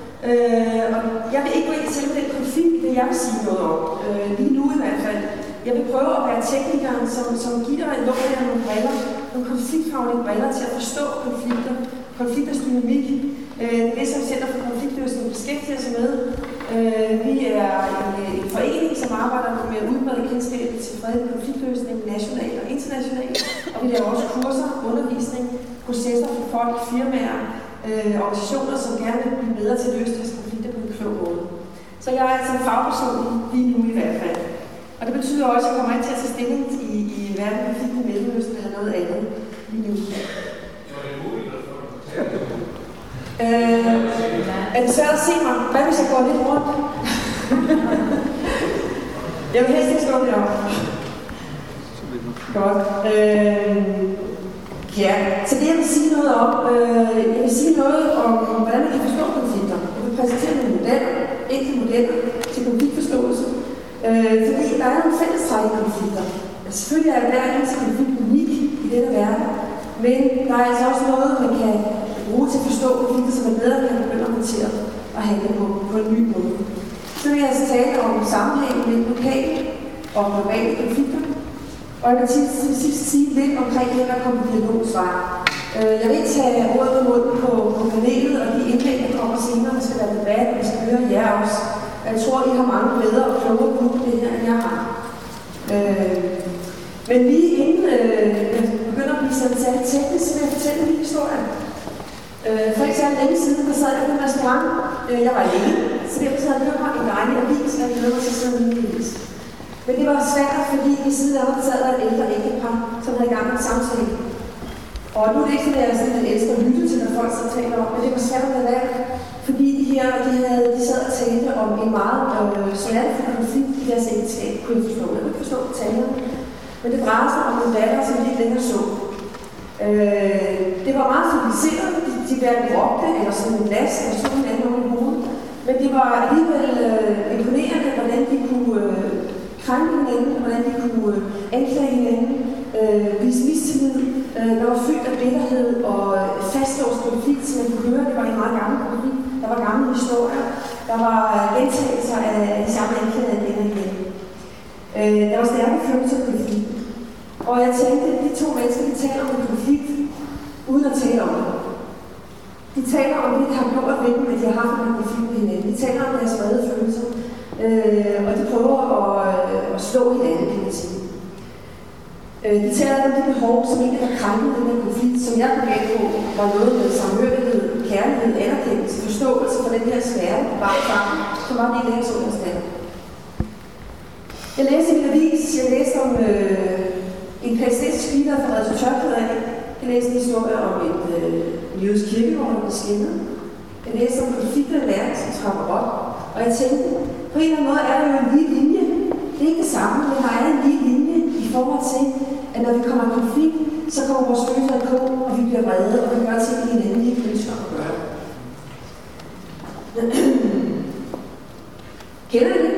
Øh, og jeg vil ikke gå ind til den konflikt, det jeg vil sige noget om, øh, lige nu i hvert fald. Jeg vil prøve at være teknikeren, som, som giver dig lov af nogle briller, nogle konfliktfaglige briller til at forstå konflikter, konflikters dynamik. Øh, det er det, som Center for Konfliktløsning beskæftiger sig med. Øh, vi er en, en forening, som arbejder med at udbrede kendskabet til fredelig konfliktløsning nationalt og internationalt. Og vi laver også kurser, undervisning, processer for folk, firmaer, øh, organisationer, som gerne vil blive bedre til at løse deres konflikter på en klog måde. Så jeg er altså en fagperson lige nu i hvert fald. Og det betyder også, at jeg kommer ikke til at tage stilling i, i hverken konflikt med Mellemøsten eller noget andet lige nu. Øh, er det svært at se mig? Hvad hvis jeg går lidt rundt? Jeg vil helst ikke stå deroppe. Godt. Øh, ja, så det jeg vil sige noget om, øh, jeg vil sige noget om, om, hvordan man kan forstå konflikter. Jeg vil præsentere nogle modeller, enkelte modeller til konfliktforståelse. Øh, fordi der er nogle fællestræk i konflikter. Selvfølgelig er hver eneste konflikt unik i denne verden, men der er altså også noget, man kan bruge til at forstå konflikter, som man bedre kan begynde at håndtere og handle på, på en ny måde. Så vil jeg altså tale om sammenhængen mellem lokale og globale konflikter. Og jeg vil til sidst sige lidt omkring det, der kommer på dialogens vej. Jeg vil ikke tage ordet på munden på, på panelet, og de indlæg, der kommer senere, der skal være debat, og vi skal høre jer også. Jeg tror, I har mange bedre og klogere på det her, end jeg har. Øh, men lige inden øh, jeg begynder at blive sådan særligt teknisk, så vil jeg fortælle en lille historie. Øh, for ikke særlig længe siden, der sad jeg på en restaurant. Øh, jeg var alene, så derfor sad jeg købt mig en dejlig avis, og jeg glæder mig til sådan en avis. Men det var svært, fordi ved siden af mig sad der et ældre ægtepar, som havde i gang med en samtale. Og nu er det ikke sådan, at jeg sådan, at elsker at lytte til, når folk så taler om, men det var svært at være, fordi de her, de, havde, de sad og talte om en meget øh, smertefuld konflikt i deres ægteskab, kunne jeg forstå. Jeg kunne forstå talerne. Men det drejede sig om en datter, som de ikke længere så. Øh, det var meget civiliseret, de, de hverken råbte eller sådan en last, og så en anden om i hovedet. Men det var alligevel øh, imponerende, hvordan de kunne øh, krænke hinanden, hvordan de kunne øh, anklage hinanden, øh, vise mistillid. Øh, der var fyldt af bitterhed og fastlåst konflikt, som man kunne høre. Det var en meget gammel konflikt. Der var gamle historier. Der var gentagelser af de samme anklager igen og igen. Øh, der var stærke følelser af konflikten. Og jeg tænkte, at de to mennesker, de taler om en konflikt, uden at tale om det. De taler om det, der har gjort ved dem, at de har haft en konflikt med hinanden. De taler om deres vrede følelser, øh, og de prøver at, øh, at slå hinanden, kan man sige. De taler om de behov, som egentlig har krænket den her konflikt, som jeg blev med på, var noget med samhørighed, kærlighed, anerkendelse, forståelse for den her svære bare sammen, som var det i deres understand. Jeg læste i min avis, jeg læste om øh, en palæstinensisk speaker fra Red til Tørklæder. Jeg læste en historie om et øh, jødisk kirkegård, der blev skinnet. Jeg læste om konflikter i verden, som trapper op. Og jeg tænkte, på en eller anden måde er der jo en lige linje. Det er ikke det samme, men der er en lige linje i forhold til, at når vi kommer i konflikt, så kommer vores følelser på, og vi bliver vrede, og vi gør ting i hinanden, vi ikke ønsker at gøre. Kender I det?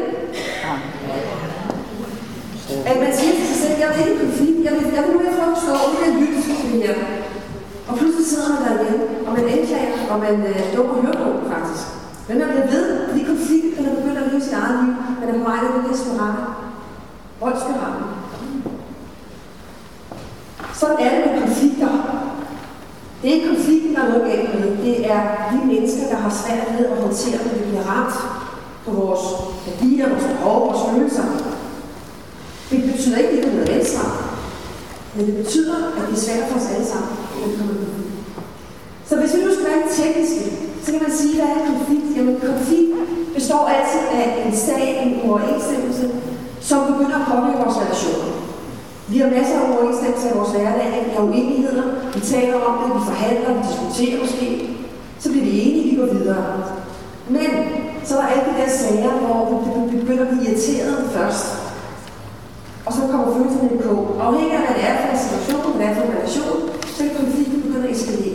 At man siger til sig selv, jeg vil ikke i konflikt, jeg vil, jeg vil nu ikke få at stå og ikke lytte til det her. Og pludselig sidder man derhjemme, og man anklager, og man øh, lukker hørebog faktisk. Men man bliver ved, fordi konflikten den er begyndt at leve sit eget liv, men er på vej af den her spiral. Voldsspiralen. Sådan er det med konflikter. Det er ikke konflikten, der er noget galt med. Det er de mennesker, der har svært ved at håndtere, når vi bliver ramt på vores værdier, vores behov, vores følelser. Det betyder ikke, at det er noget ansvar. Men det betyder, at det er svært for os alle sammen, når vi kommer i konflikt. Så hvis vi nu skal være lidt tekniske, så kan man sige, hvad er konflikt? Jamen konflikt består altid af en sag, en uoverensstemmelse, som begynder at påvirke vores relationer. Vi har masser af uoverensstemmelser i vores hverdag, vi har uenigheder, vi taler om det, vi forhandler, vi diskuterer måske, så bliver vi enige, vi går videre. Men så er der alle de der sager, hvor vi begynder at blive irriteret først. Og så kommer følelserne i kog. Afhængig af, hvad det er for en situation, hvad det er for en relation, så kan konflikten begynde at eskalere.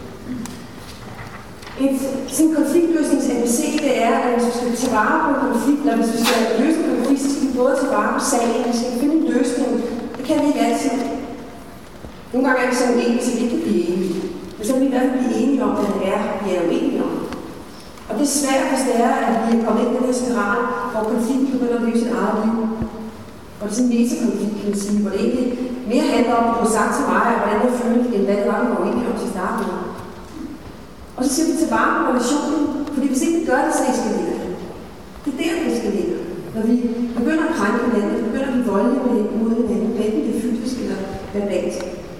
En sådan konfliktløsnings-A B C, det er, at hvis vi skal tage vare på en konflikt, eller hvis vi skal løse en konflikt, så skal vi både tage vare på sagen, vi skal finde en løsning. Det kan vi ikke altid. Nogle gange er vi så uenige, så vi ikke kan blive enige. Men så kan vi i hvert fald blive enige om, hvad det er, vi er uenige om. Og det er svært, hvis det er, at vi er kommet ind i den her spiral, hvor konflikten begynder at leve sit eget liv. Og det er sådan en metakonflikt, kan man sige, hvor det egentlig mere handler om at få sagt til mig, hvordan jeg følte, end hvad det var, vi var enige om til start med. Og så siger vi til vare på relationen, fordi hvis ikke vi gør det, så eskalerer det. Det er der, det eskalerer. Når vi begynder at krænke hinanden, vi begynder at blive voldelige mod hinanden, enten det er fysisk eller verbalt.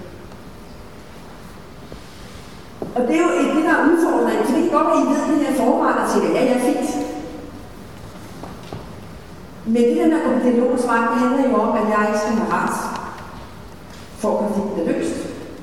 Og det er jo det, der er udfordringen, for det kan godt være, at I ved, at det her forarbejder til det. Ja, jeg er fint. Men det der med at gå på dialogens vej, det handler jo om, at jeg ikke skal have ret for at konflikten er løst.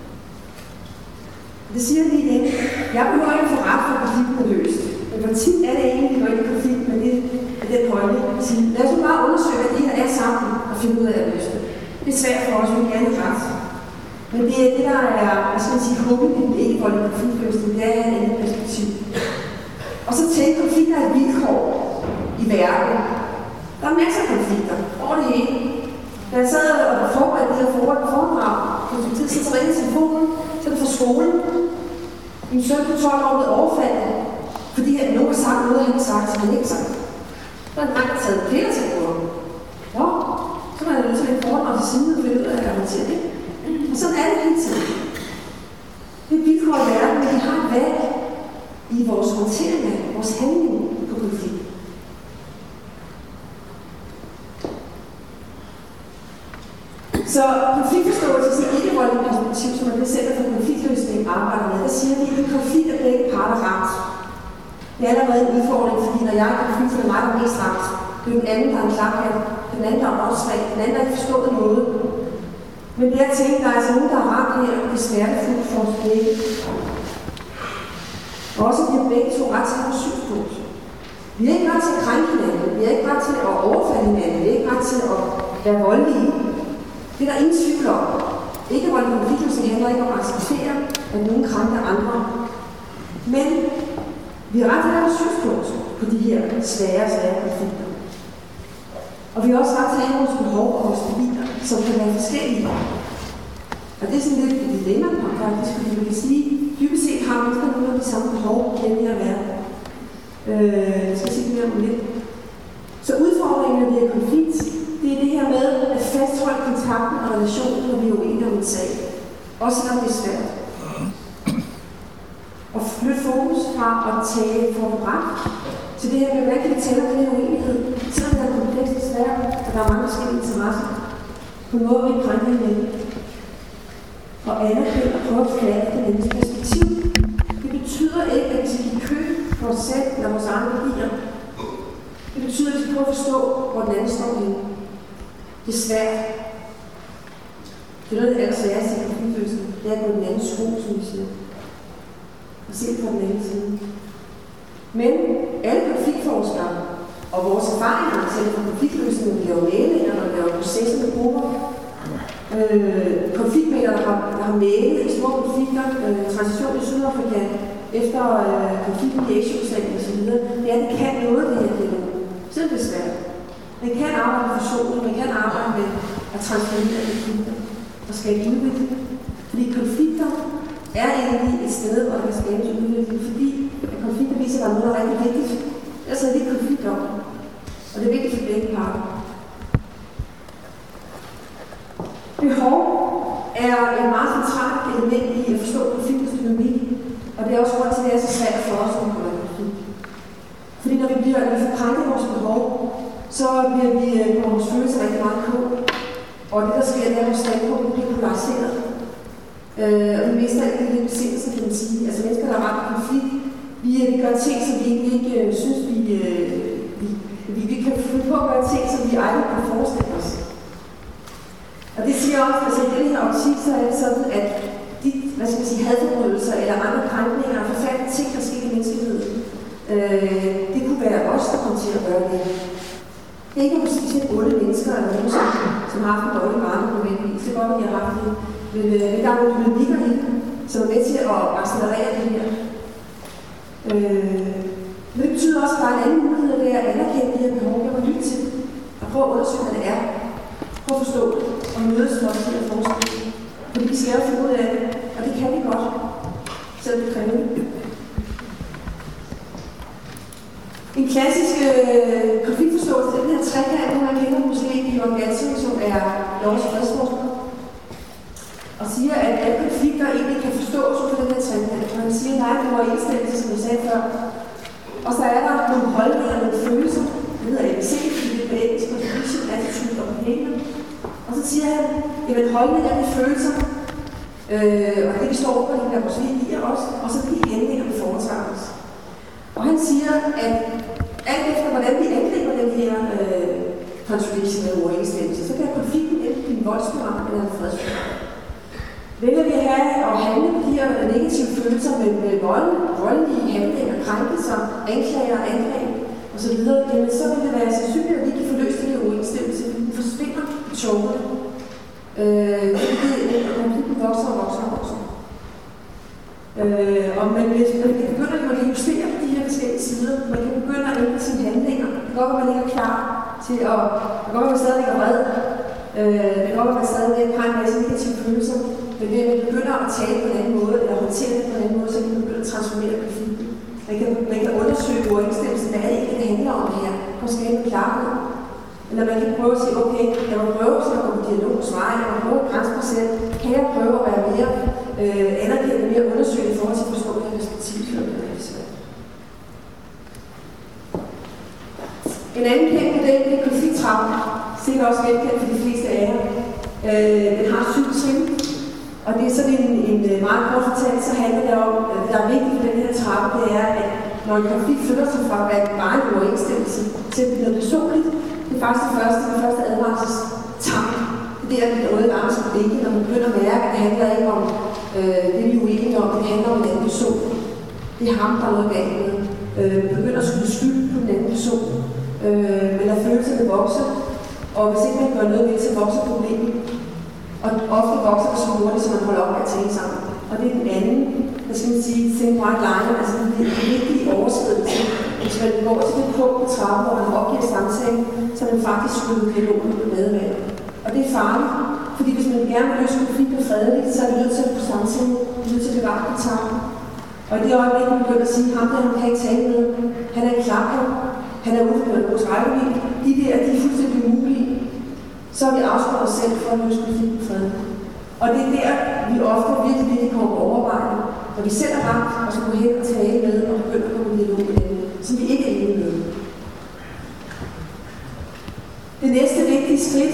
Det siger vi igen. Jeg behøver ikke få ret for, at konflikten er løst. Men hvor tit er det egentlig, at vi går ind i konflikt med, det, med den holdning? Lad os nu bare undersøge, hvad det her er sammen og finde ud af at løse det. Det er svært for os, vi vil gerne have ret. Men det er det, der er, hvad skal man sige, hugget i den ikke-voldelige konfliktløsning. Det er et andet perspektiv. Og så tænk, konflikter er et vilkår i verden. Der er masser af konflikter over det hele. Da jeg sad og forberedte det her foredrag, for en tid siden, så ringede telefonen, så er det fra skolen. Min søn på tolv år blev overfaldet, fordi at nogen har sagt noget, han har sagt, som han ikke sagt. Der er en dreng, der har taget piller til på ham. Nå, så var jeg nødt til at lægge foredrag til siden, og finde ud af, at jeg håndterer det. Og sådan er det hele tiden. Det er vilkår i verden, men vi har et valg i vores håndtering af vores handling på konflikt. Så konfliktforståelse er et ikke-voldeligt perspektiv, som er det Center for Konfliktløsning arbejder med. Der siger vi, at en konflikt er begge parter ramt. Det er allerede en udfordring, fordi når jeg er i konflikt, så er det mig, der er mest ramt. Det er den anden, der er en klaphat, den anden, der er åndssvag, den anden, der ikke forstået noget. Men det er at tænke, der er altså nogen, der er ramt her, og det er smertefuldt for os begge. Og også at vi har begge to ret til vores synspunkt. Vi er ikke ret til at krænke hinanden, vi er ikke ret til at overfalde hinanden, vi er ikke ret til at være voldelige. Det er der ingen tvivl om. Ikke at voldelige konfliktløsning handler ikke om at acceptere, at nogen krænker andre. Men vi har ret til at have et synspunkt på de her svære, svære konflikter. Og vi har også ret til at have vores behov og vores værdier, som kan være forskellige. Og det er sådan lidt et dilemma, faktisk, fordi man kan sige, dybest set har mennesker nogle af de samme behov i den her verden. Øh, jeg skal sige mere om lidt. Så udfordringen, når vi er i konflikt, det er det her med at fastholde kontakten og relationen, når vi er uenige om en sag. Også selvom det er svært. Og flytte fokus fra at tage for ret til det her med, hvordan kan vi tælle den her uenighed, selvom det er komplekst og svært, og der er mange forskellige interesser, på en måde, vi ikke krænker hinanden. og anerkende og prøve at fatte den andens perspektiv. Det betyder ikke, at vi skal give køb for os selv eller vores egne værdier. Det betyder, at vi skal prøve at forstå, hvor den anden står henne. Det er svært. Det er noget, der ellers er til konfliktløsning. Det er at gå den anden sko, som vi siger. Og se på den anden side. Men alle konfliktforskere og vores erfaringer selv fra konfliktløsning, når vi laver mæglinger, når vi laver processer med grupper, øh, konfliktmæglere, der har, der har mæglet i små konflikter, øh, transition i Sydafrika, efter øh, konflikten i Asien og så videre, det er, at det kan noget, det her dialog. Selv det er svært. Man kan arbejde med forsoning, man kan arbejde med at transformere konflikter og skabe udvikling. Fordi konflikter er egentlig et sted, hvor der kan skabes udvikling, fordi at konflikter viser, at der er noget, der er rigtig vigtigt. Ellers er det ikke konflikt om. Og det er vigtigt for begge parter. Behov er et meget centralt element i at forstå konfliktens dynamik, og det er også grund til, at det er så svært for os at komme i konflikt. Fordi når vi bliver, når vi får krænket vores behov, så bliver vi på vores følelser rigtig meget på. Og det, der sker, det er, at vores standpunkt bliver polariseret. Øh, og vi mister ikke den besindelse, kan man sige. Altså mennesker, der er ramt af konflikt, vi, vi gør ting, som vi egentlig ikke øh, synes, vi, øh, vi, vi, vi kan finde på at gøre ting, som vi aldrig kan forestille os. Og det siger også, at altså, i denne her optik, så er det sådan, at de, hvad skal man sige, hadforbrydelser eller andre krænkninger og forfærdelige ting, der sker i menneskeheden, øh, det kunne være os, der kommer til at gøre det. Det er ikke måske til otte mennesker eller nogen, som, som har haft en dårlig barne på nødvendigvis. Det er godt, at de har haft det. Men øh, der er nogle dynamikker i det, som er med til at accelerere det her. Øh, men det betyder også, at der er en anden mulighed, det er at anerkende de her behov, jeg må lytte til. Og prøve at undersøge, hvad det er. Prøve at forstå det. Og mødes for os til at forestille det. Fordi vi skal jo finde ud af det. Og det kan vi godt. Selvom det kræver det. En klassisk øh, konfliktforståelse, den her trekant, hvor man kender måske i Jørgen Gansø, som er Norges fredsforsker, og siger, at alle konflikter egentlig kan forstås ud fra den her trekant. Og han siger, at der er en overensstemmelse, som jeg sagde før. Og så er der nogle holdninger, nogle følelser, det hedder A B C, det er på engelsk, contribution, attitude og behavior. Og så siger han, at holdninger er de følelser, øh, og det vi står på, det der måske giver os, og så de handlinger, vi foretager os. Og han siger, at alt efter hvordan vi angriber den her øh, contradiction eller overensstemmelse, så kan konflikten enten blive en voldsspiral eller en fredsspiral. Vælger vi at have og handle på de her negative følelser med, med vold, voldelige handlinger, krænkelser, anklager, angreb osv., jamen så vil det være sandsynligt, at vi kan få løst den her uoverensstemmelse, fordi den forsvinder i tårerne. Øh, det er at konflikten vokser og vokser og vokser. Øh, og man, man kan begynde at man kan justere på de her forskellige sider. Man kan begynde at ændre sine handlinger. Det kan godt være, at man ikke er klar til at... Det kan godt være, at man stadig er vred. Øh, det kan godt være, at man stadig har en masse negative følelser. Men ved at man begynder at tale på en anden måde, eller håndtere det på en anden måde, så kan man begynde at transformere konflikten. Man kan, man kan undersøge uoverensstemmelsen, hvad er det ikke, det handler om det her, for at skabe en klarhed. Eller man kan prøve at sige, okay, jeg må prøve at gå på dialog hos mig, jeg må prøve at grænse mig selv, kan jeg prøve at være mere øh, anerkendt, mere undersøgt i forhold til at forstå det her perspektiv, så det er det svært. En anden kendt model, det er konflikttrappen, sikkert også velkendt for de fleste af jer. Øh, den har syv trin, og det er sådan en, en meget kort fortalt, så handler det om, at det der er vigtigt for den her trappe, det er, at når en konflikt flytter sig fra at være bare en uoverensstemmelse til at blive noget personligt, det er faktisk det første, det første advarselstegn. Det er det røde larmelse på blikket, når man begynder at mærke, at det handler ikke om øh, det, vi er uenige om, det handler om en anden person. Det er ham, der er noget galt med. Øh, man begynder at skyde skyld på den anden person. Øh, men der følelserne vokser, og hvis ikke man gør noget ved, så vokser problemet. Og ofte vokser det så hurtigt, så man holder op med at tale sammen. Og det er den anden, hvad skal man sige, thin white line, altså den vigtige overskridelse. Hvis man går til det punkt på trappen, hvor man opgiver samtalen, så er man faktisk skylder dialogen med med. Og det er farligt, fordi hvis man gerne vil løse konflikter fredeligt, så er vi nødt til at få samtalen, vi er nødt til at bevare kontakten. Og i det øjeblik, man begynder at sige, ham der, han kan ikke tale med, han er en klapper, han er ude på vores rækkevidde, de der, de er fuldstændig umulige, så har vi afskåret os selv for at løse konflikten fredeligt. Og det er der, vi ofte virkelig, virkelig kommer på overvejen, når vi selv er ramt og skal gå hen og tale med og begynde at komme i dialog med dem, som vi ikke er enige med. Det næste vigtige skridt,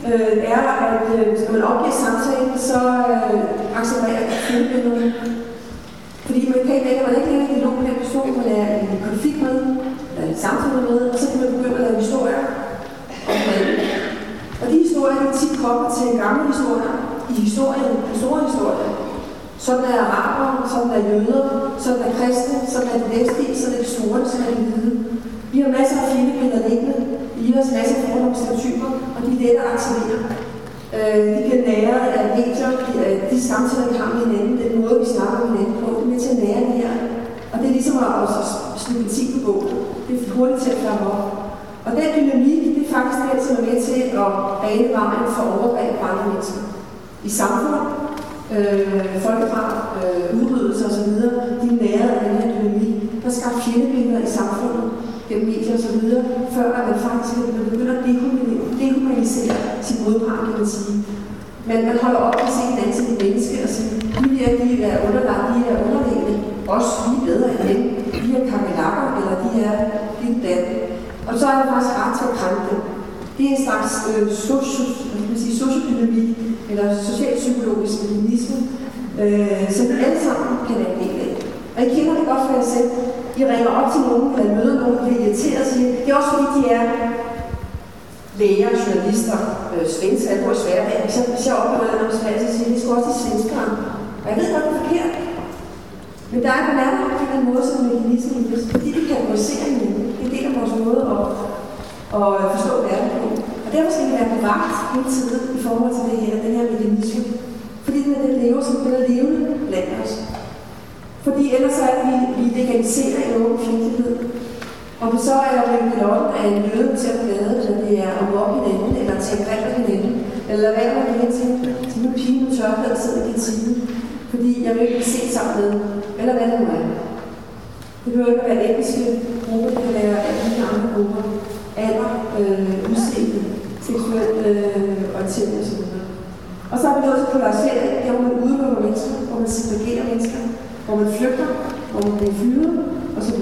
øh, er, at øh, når man opgiver samtalen, så øh, accelererer fjendebillederne. Fordi man kan ikke længere, man er ikke længere i dialog med den person, man er i konflikt med, eller i samtale med, og så kan man begynde at lave historier om hinanden. Og de historier er tit koblet til gamle historier, i historien, store historier. Sådan er araber, sådan er jøder, sådan er kristne, sådan er de vestlige, sådan er de store, sådan er de hvide. Vi har masser af fjendebilleder liggende, vi har også masser af fordomsstereotyper, og de er let at aktivere. Øh, de bliver næret af medier, de, de samtaler, vi har med hinanden, den måde, vi snakker med hinanden på, det er med til at nære det her. Og det er ligesom at også slutte en på bålet. Det er hurtigt til at klare op. Og den dynamik, det er faktisk det, som er med til at bane vejen for overgreb på andre mennesker. I samfundet, øh, folkedrab, øh, udryddelser osv., de er næret af den her dynamik. Der skaber fjendebilleder i samfundet, gennem medier osv., før at man faktisk begynder at dehumanisere sin modpart, kan man sige. Men man holder op med at se en ansigt menneske og sige, de her, de er underlagt, de er underliggende, også vi er bedre end dem, de er kakelakker, eller de er lidt datten. Og så er der faktisk ret til at krænke dem. Det er en slags øh, socio, sociodynamik, eller socialpsykologisk feminisme, øh, som vi alle sammen kan være en del af. Og I kender det godt for jer selv. I ringer op til nogen, eller møder nogen, der bliver irriteret og siger, det er også fordi, de er læger, journalister, øh, svensker, alle vores hverdag. Hvis jeg, hvis jeg oplever noget svært, så siger de, det skal også til svenskere. Og jeg ved godt, det er forkert. Men der er på en anden måde som en mekanisme i det, fordi vi kategoriserer hinanden. Det er en del af vores måde at, at forstå verden på. Og derfor skal vi være på vagt hele tiden i forhold til det her, den her mekanisme. Fordi den er, den lever som den er levende blandt os. Fordi ellers er det, at vi legaliserer en åben fjendtlighed. Om det så er at blive op af en jøde til at blade, eller det er at mobbe hinanden, eller at tage greb af hinanden, eller hvad man kan hen til, til en pige med tørklæder og sidder i kantinen, fordi jeg vil ikke blive set sammen med, eller hvad det nu er. Det behøver ikke at være etniske grupper, det kan være alle andre grupper, alder, øh, udseende, seksuel øh, orientering osv. Og så er vi nået til polarisering, der hvor man udelukker mennesker, hvor man segregerer mennesker, hvor man flygter, hvor man bliver fyret, osv.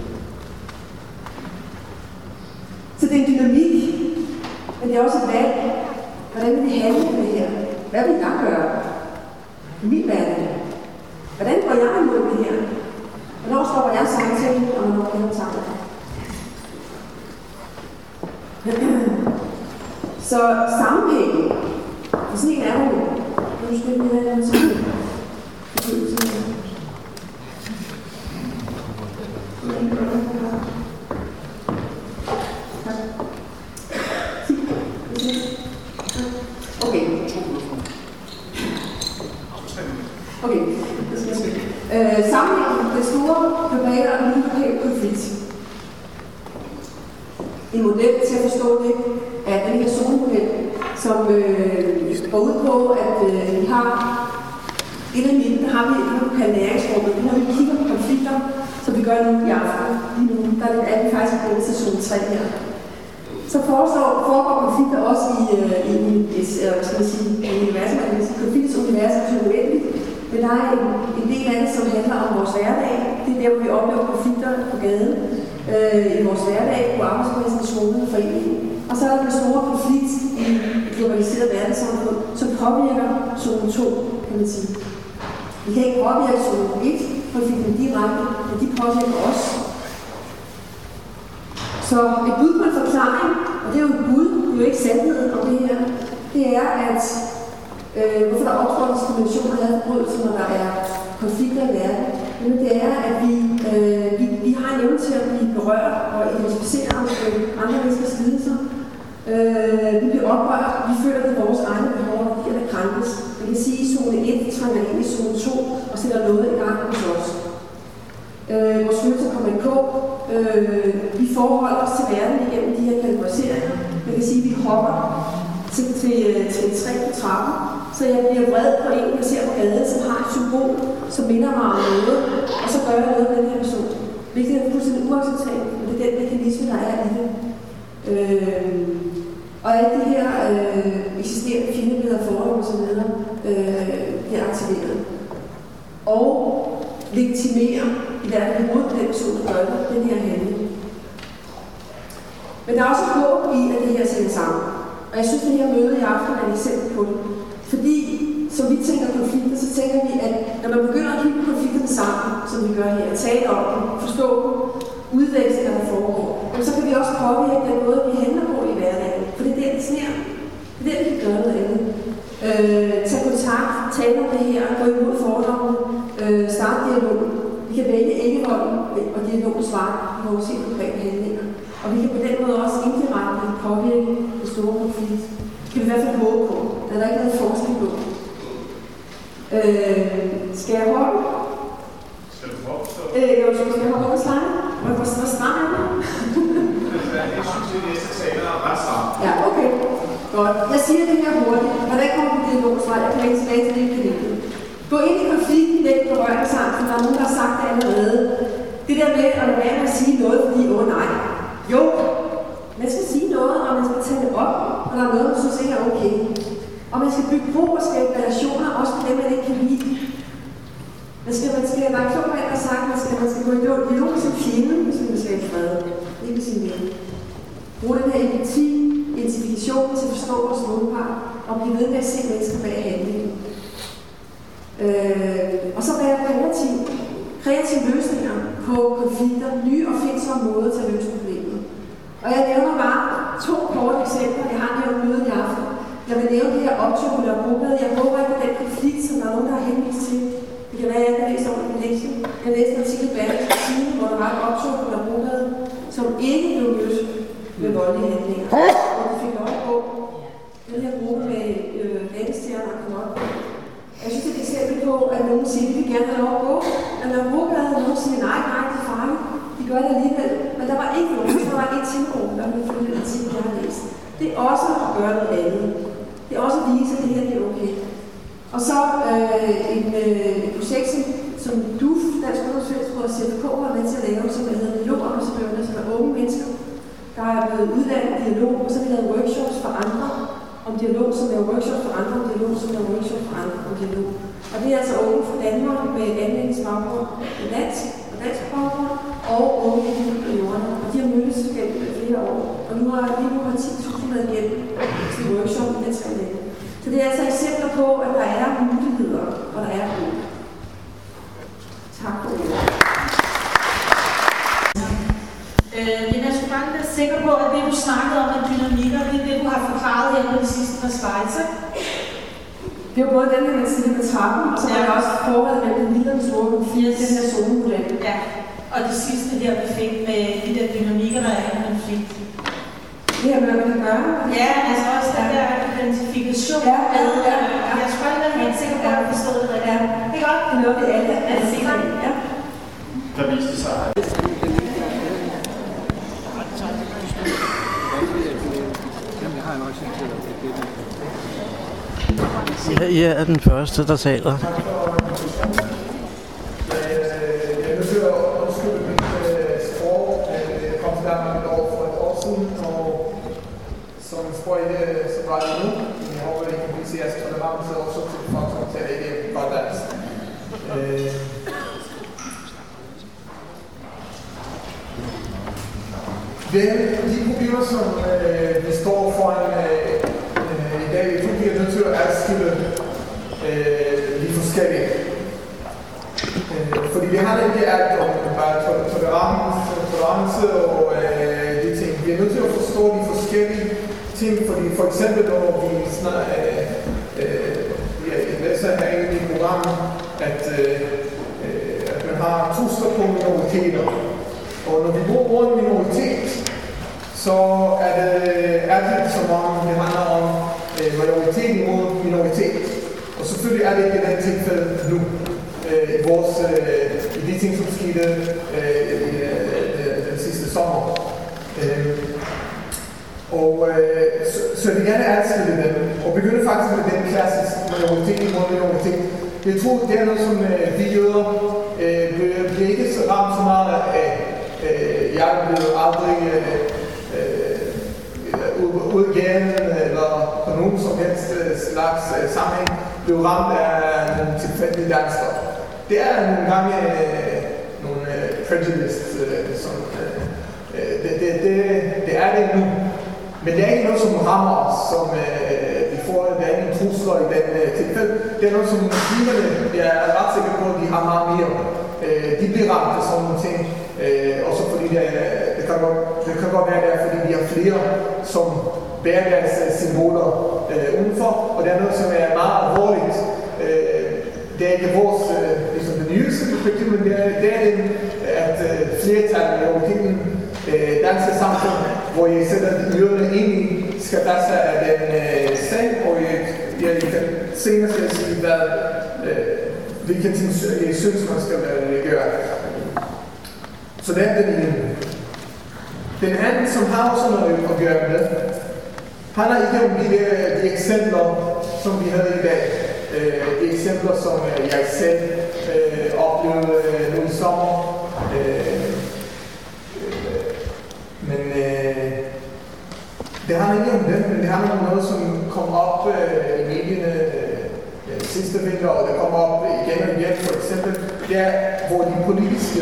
Så det er en dynamik, men det er også et valg. Hvordan vil vi handle med det her? Hvad vil jeg gøre? I min verden. Hvordan går jeg imod det her? Hvornår stopper jeg samtalen, og hvornår kan jeg tage det? Så sammenhængen, for sådan en er det jo. Nu skal vi have en sammenhæng. Okay. Okay. Øh, sammenhængen, den store globale og lokale konflikt. En model til at forstå det er den her zonemodel, som øh, går ud på, at øh, vi har et af midten, der har vi et lokalt næringsrum, når vi kigger på konflikter, som vi gør nu i aften. Lige nu, der er vi faktisk på til zone tre her. Så foreslår, foregår konflikter også i, øh, i et, øh, hvad skal man sige, et univers, man kan sige, konfliktens univers er uendeligt, men der er en, en del af det, som handler om vores hverdag. Det er der, hvor vi oplever konflikter på gaden, øh, i vores hverdag, på arbejdspladsen, skolen og foreningen. Og så er der den store konflikt i et globaliseret verdenssamfund, som påvirker zone to, kan man sige. Vi kan ikke påvirke zone et, konflikten direkte, men de påvirker os. Så et bud på en forklaring, og det er jo et bud, det er jo ikke sandheden om det her, det er, at øh, hvorfor der opstår diskrimination og hadforbrydelser, når der er konflikter i verden. Men det er, at vi, øh, vi, vi har en evne til at blive berørt og identificere med andre menneskers lidelser. Øh, vi bliver oprørt, vi føler, at det er vores egne behov, og de der krænkes. Man kan sige, at zone et trænger ind i zone to og sætter noget i gang hos os. Øh, vores følelser kommer i kog. Øh, vi forholder os til verden igennem de her kategoriseringer. Man kan sige, at vi hopper til, til, til en træ på trappen, så jeg bliver vred på en, jeg ser på gaden, som har et symbol, som minder mig om noget, og så gør jeg noget med den her person. Hvilket er fuldstændig uacceptabelt, men det er den mekanisme, der er i det. Øh, og alle de her øh, eksisterende fjendebilleder, forhold og så videre, øh, bliver aktiveret. Og legitimerer i hvert fald imod den person, der gør det, den her handling. Men der er også håb i, at det her sætter sammen. Og Og jeg synes, at det her møde i aften er et eksempel på det. Fordi, som vi tænker konflikter, så tænker vi, at når man begynder at kigge på konflikterne sammen, som vi gør her, tale om dem, forstå dem, udveksle, hvad der foregår, så kan vi også påvirke den måde, vi handler på i hverdagen. For det er der, det sner. Det er der, vi kan gøre noget andet. Øh, tag kontakt, tale om det her, gå imod fordommene, øh, starte dialogen. Vi kan vælge ikke-volden og dialogens vej i vores helt konkrete handlinger. Og vi kan på den måde også indirekte påvirke det store konflikt. Det kan vi i hvert fald håbe på. Der er der ikke noget forskning på. Øh, skal jeg hoppe? Skal du hoppe? Så... Øh, jeg skal jeg hoppe på slide? Hvor, hvor, hvor stram er det? Jeg synes, det næste taler er ret stram. Ja, okay. Godt. Jeg siger det her hurtigt. Hvordan kommer vi dialogens vej? Jeg kan lægge tilbage til det kapitel. Gå ind i konflikten, læg berøring sammen, for der er nogen, der har sagt det allerede. Det der med at lade være med at sige noget, fordi åh oh, nej. Jo, man skal sige noget, og man skal tage det op, og der er noget, man synes ikke er okay. Og man skal bygge bro og skabe relationer, også med dem, man ikke kan lide. Man skal, man skal være klog med, at sagt, man skal, man skal gå i dialog med sin fjende, hvis man vil skabe fred. Ikke med sin ven. Brug den her empati, identifikation til at forstå vores modpart, og blive ved med at se mennesker bag handlingen. Øh, og så være kreativ. Kreative løsninger på konflikter, nye og findsomme måder til at løse problemet. Og jeg nævner bare to korte eksempler. Jeg har nævnt møde i aften. Jeg vil nævne det her optog på Nørrebrogade. Jeg håber ikke, at den konflikt, som der er nogen, der har henvist til, det kan være, at jeg kan læse over i min lektion. Jeg læste en artikel bag siden, hvor der var et optog på Nørrebrogade, som ikke blev løst med voldelige handlinger. Og vi fik lov på den her gruppe med øh, landestjerner og knop. Jeg synes, det er et eksempel på, at nogen siger, at de vil gerne have lov at gå. Men når Brogade, nogen siger, nej, nej, det er farligt. De gør det alligevel. Men der var ikke nogen, så der var et tilråd, der ville følge den artikel, jeg har læst. Det er også at gøre noget andet. Det er også at vise, at det her det er okay. Og så øh, en, øh, et projekt, som, som D U F, Dansk Ungdomsfællesråd og C F K var med til at lave, som hedder dialogambassadørerne, som er unge mennesker, der er blevet uddannet dialog, og så har vi lavet workshops for andre om dialog, som er workshops for andre om dialog, som er workshops for andre om dialog. Og det er altså unge fra Danmark med anvendingsbaggrund, med dansk og dansk baggrund, og unge i jorden. Og de har mødtes gennem flere år. Og nu har lige nu ti tusind været hjælp til workshop i dansk anlæg. Så det er altså eksempler på, at der er muligheder, og der er brug. Tak for det. Øh, men jeg skulle bare være sikker på, at det du snakkede om med dynamikker, det er det, du har forklaret her på de sidste par slides. Det er jo både den her, man siger med trappen, og så er der også forholdet mellem den lille og den store konflikt, den her zonemodel. Ja, og det sidste her, vi fik med de der dynamikker, der er i en konflikt. Det her med, hvad man kan gøre. Ja, altså også den der identifikation. Ja, ja, ja. Jeg skulle ikke være helt sikker på, at jeg forstod det rigtigt. Det er godt. Det er noget, det alle er sikre i. Ja. Der viste sig, at Ja, I er den første, der taler. Jeg vil forsøge at undskylde mit sprog. Jeg kom til Danmark et år for et år siden, og som sprog ikke så bra endnu. Jeg håber, at I kan blive jeres tolerance også til folk, som taler ikke godt dansk. De problemer, som vi står foran i dag, vi bliver nødt til at adskille øh, de forskellige. Øh, fordi vi har ikke alt om bare tolerance, tolerance og øh, de ting. Vi er nødt til at forstå de forskellige ting, fordi for eksempel når vi snart øh, øh, jeg læser her i programmet, at, øh, at man har trusler på minoriteter. Og når vi bruger ordet minoritet, så er det, er det som om det handler om majoritet imod minoritet. Og selvfølgelig er det ikke den tilfælde nu. Øh, i, vores, øh, i de ting, som skete øh, i øh, den sidste sommer. Øh, og øh, så, så vi gerne adskille dem, og begynde faktisk med den klassiske majoritet imod minoritet. Jeg tror, det er noget, som øh, vi jøder øh, bliver ikke så ramt så meget af. Øh, jeg blev aldrig øh, øh, ud igen, eller på nogen som helst slags øh, sammenhæng, blev ramt af nogle tilfældige danskere. Det er nogle gange øh, nogle øh, prejudice, øh, som øh, det, det, det, det er det nu. Men det er ikke noget, som rammer os, som øh, vi får, der er ingen trusler i den øh, tilfælde. Det er noget, som muslimerne, jeg er ret sikker på, at de har meget mere. Øh, de bliver ramt af sådan nogle ting. Øh, også fordi det, det, kan godt, det kan godt være, der, fordi vi har flere, som bærer deres symboler øh, udenfor. Og det er noget, som er meget alvorligt. Øh, det er ikke vores, øh, ligesom det nyeste perspektiv, men det er, det er den, at øh, flertallet i omkringen øh, danske samfund, hvor jeg sætter ørerne ind i, skal der sig af den øh, sag, og jeg, jeg kan senere skal sige, hvad, øh, hvilke ting jeg synes, man skal øh, gøre. Så det er den ene. Den anden, som har også noget at gøre med, han har ikke om de, de eksempler, som vi havde i dag. Øh, de eksempler, som øh, jeg selv øh, oplevede øh, nu i sommer. Øh, øh, men øh, det handler ikke om det, men det handler om noget, som kom op øh, i medierne øh, sidste vinter, og det kommer op igen og igen. For eksempel, det er, hvor de politiske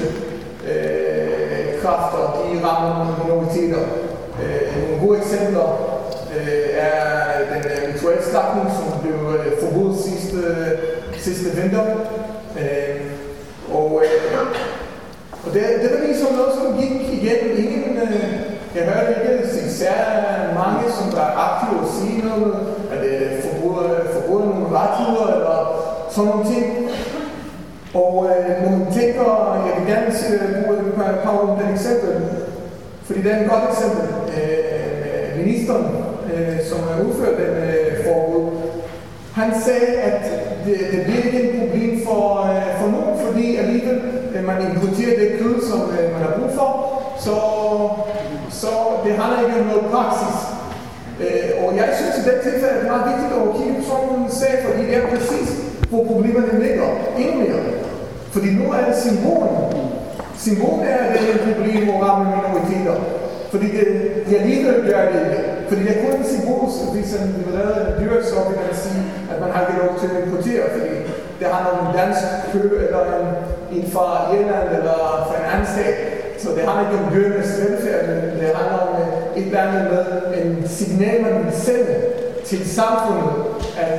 øh, kræfter, de rammer nogle minoriteter. Øh, nogle gode eksempler øh, er den rituelle slagtning, som blev øh, forbudt sidste, sidste vinter. Øh, og øh, og det, det var ligesom noget, som gik igen. Ingen, øh, jeg hørte ikke især mange, som var aktive og sige noget, at det forbruger, forbruger nogle rettigheder eller sådan nogle ting. Og øh, når man tænker, jeg vil gerne bruge et par ord om den eksempel, fordi det er et godt eksempel. Øh, ministeren, øh, som har udført den øh, forbud, han sagde, at det, det bliver ikke et problem for, øh, for nogen, fordi alligevel øh, man importerer det kød, som øh, man har brug for, så, så det handler ikke om noget praksis. Øh, og jeg synes, at det tilfælde er meget vigtigt at kigge på sådan en sag, fordi det er præcis, hvor problemerne ligger. Endnu mere. Fordi nu er det symbolen. Symbolen er, at det er et problem at ramme minoriteter. Fordi det, de alligevel gør det ikke. Fordi det er kun en symbol, hvis man vil redde en dyr, så vil man sige, at man har ikke lov til at importere. Fordi det handler om en dansk kø, eller en, en fra Irland, eller fra en anden stat. Så det handler ikke om dyrenes velfærd, men det handler om et eller andet med en signal, man vil sende til samfundet, at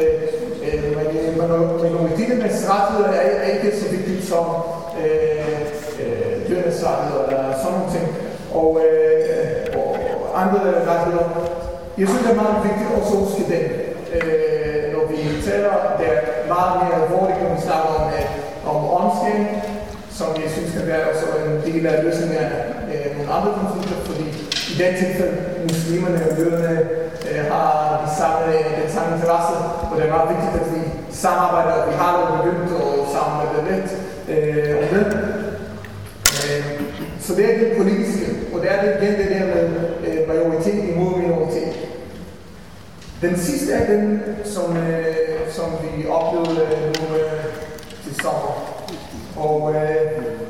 øh, minoriteternes rettigheder er, er ikke så vigtigt som øh, øh, dyrenes rettigheder, eller sådan nogle ting. Og, øh, og andre rettigheder. Jeg synes, det er meget vigtigt også at huske den. Øh, når vi taler, det er meget mere alvorligt, når vi snakker om, øh, om åndskæring, som jeg synes kan være også en del af løsningen af øh, nogle andre konflikter, fordi i den tilfælde, muslimerne og jøderne øh, har de samme, den samme interesse, og det er meget vigtigt, at vi samarbejder, og vi har noget begyndt og samarbejder lidt øh, om det. Øh, så det er det politiske, og det er det igen det der med øh, majoritet imod minoritet. Den sidste er den, som, øh, som vi oplevede øh, nu øh, til sommer. Og, øh,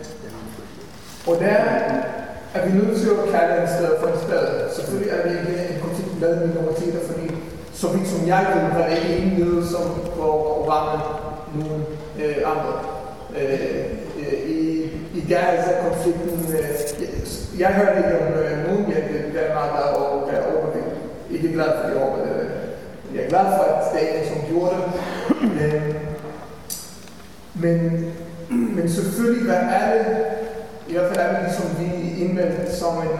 og der er vi nødt til at kalde en sted for en sted. Selvfølgelig er det ikke en konflikt med minoriteter, fordi så vidt som jeg ved, var det ikke en led, som går at ramme nogle øh, andre. Øh, i, I Gaza-konflikten, øh, jeg, jeg hørte ikke om øh, nogen, jeg er meget glad over at være overbevæget. Ikke glad for det overbevæget. Jeg er glad for, at staten som gjorde det. Øh, men Men selvfølgelig, hvad er det, i hvert fald er det ligesom vi indmeldt som en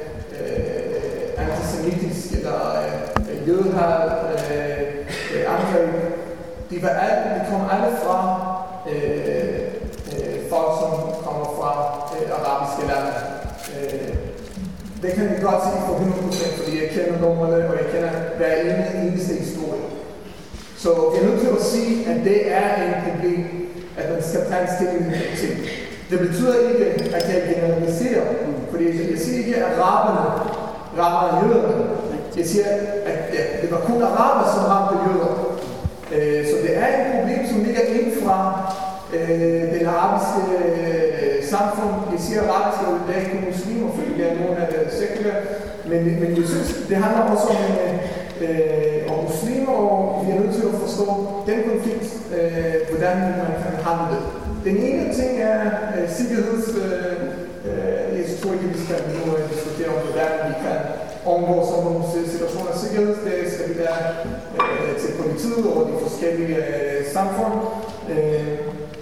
øh, antisemitisk eller øh, jødehad øh, øh, angreb. De, de kommer alle fra øh, øh, folk, som kommer fra øh, arabiske lande. Øh, det kan jeg godt sige for hundrede procent, fordi jeg kender numrene, og jeg kender hver eneste historie. Så jeg er nødt til at sige, at det er et problem, at man skal tage en stilling til. Det betyder ikke, at jeg generaliserer, fordi jeg siger ikke, at araberne rammer jøderne. Jeg siger, at det var kun araber, som ramte jøder. Så det er et problem, som ligger inden fra den arabiske samfund. Jeg siger arabiske, og det er ikke muslimer, fordi det er nogen af det sekulære. Men, men jeg synes, det handler også om øh, og muslimer, og vi er nødt til at forstå den konflikt, øh, hvordan man kan handle det. Den ene ting er øh, sikkerheds... Øh, øh, jeg tror ikke, vi skal nu diskutere om, hvordan vi kan undgå sådan nogle situationer. Sikkerhedsdag skal vi være øh, til politiet og de forskellige øh, samfund. Øh,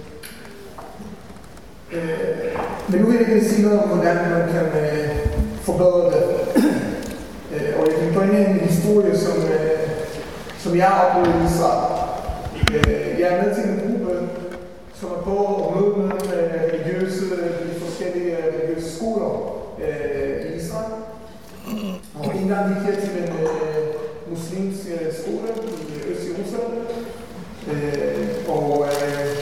øh, men nu vil jeg ikke sige noget om, hvordan man kan øh, forbedre det. øh, og jeg kan bringe en historie, som, øh, som jeg har oplevet i Israel. Øh, jeg er med til en gruppe, som er på at møde med religiøse, de forskellige religiøse skoler øh, i Israel. Og en gang gik jeg til en øh, muslimsk skole i Øst-Jerusalem. Øh, og øh,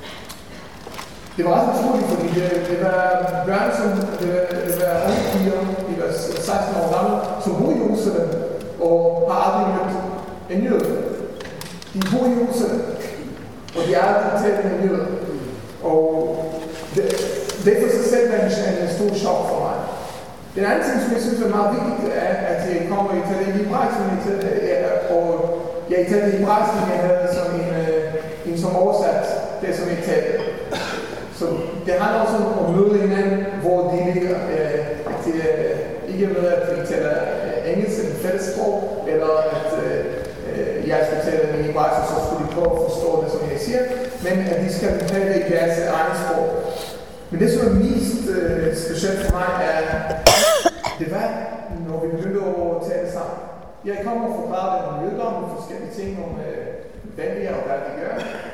det var ret utroligt, fordi det, det var børn, som det var, det var unge piger, de var seksten år gamle, som bor i Jerusalem og har aldrig mødt en jøde. De bor i Jerusalem, og de har aldrig talt med en jøde. Og det, det for sig selv er en, en stor chok for mig. Den anden ting, som jeg synes er meget vigtigt, er, at jeg kommer i til det hebraiske, og jeg tager det hebraiske, jeg havde som en, en som oversat det, som jeg talte. Så det handler også om at møde hinanden, hvor de ligger. At det er ikke med, at vi taler engelsk, en fælles sprog, eller at øh, jeg skal tale en hebraisk, så skulle de prøve at forstå det, som jeg siger, men at de skal tale det i deres egen sprog. Men det, som er mest øh, specielt for mig, er, det var, når vi begyndte at tale sammen. Jeg kommer og forklare dem om jøder, om forskellige ting, om øh, hvad vi er og hvad vi gør.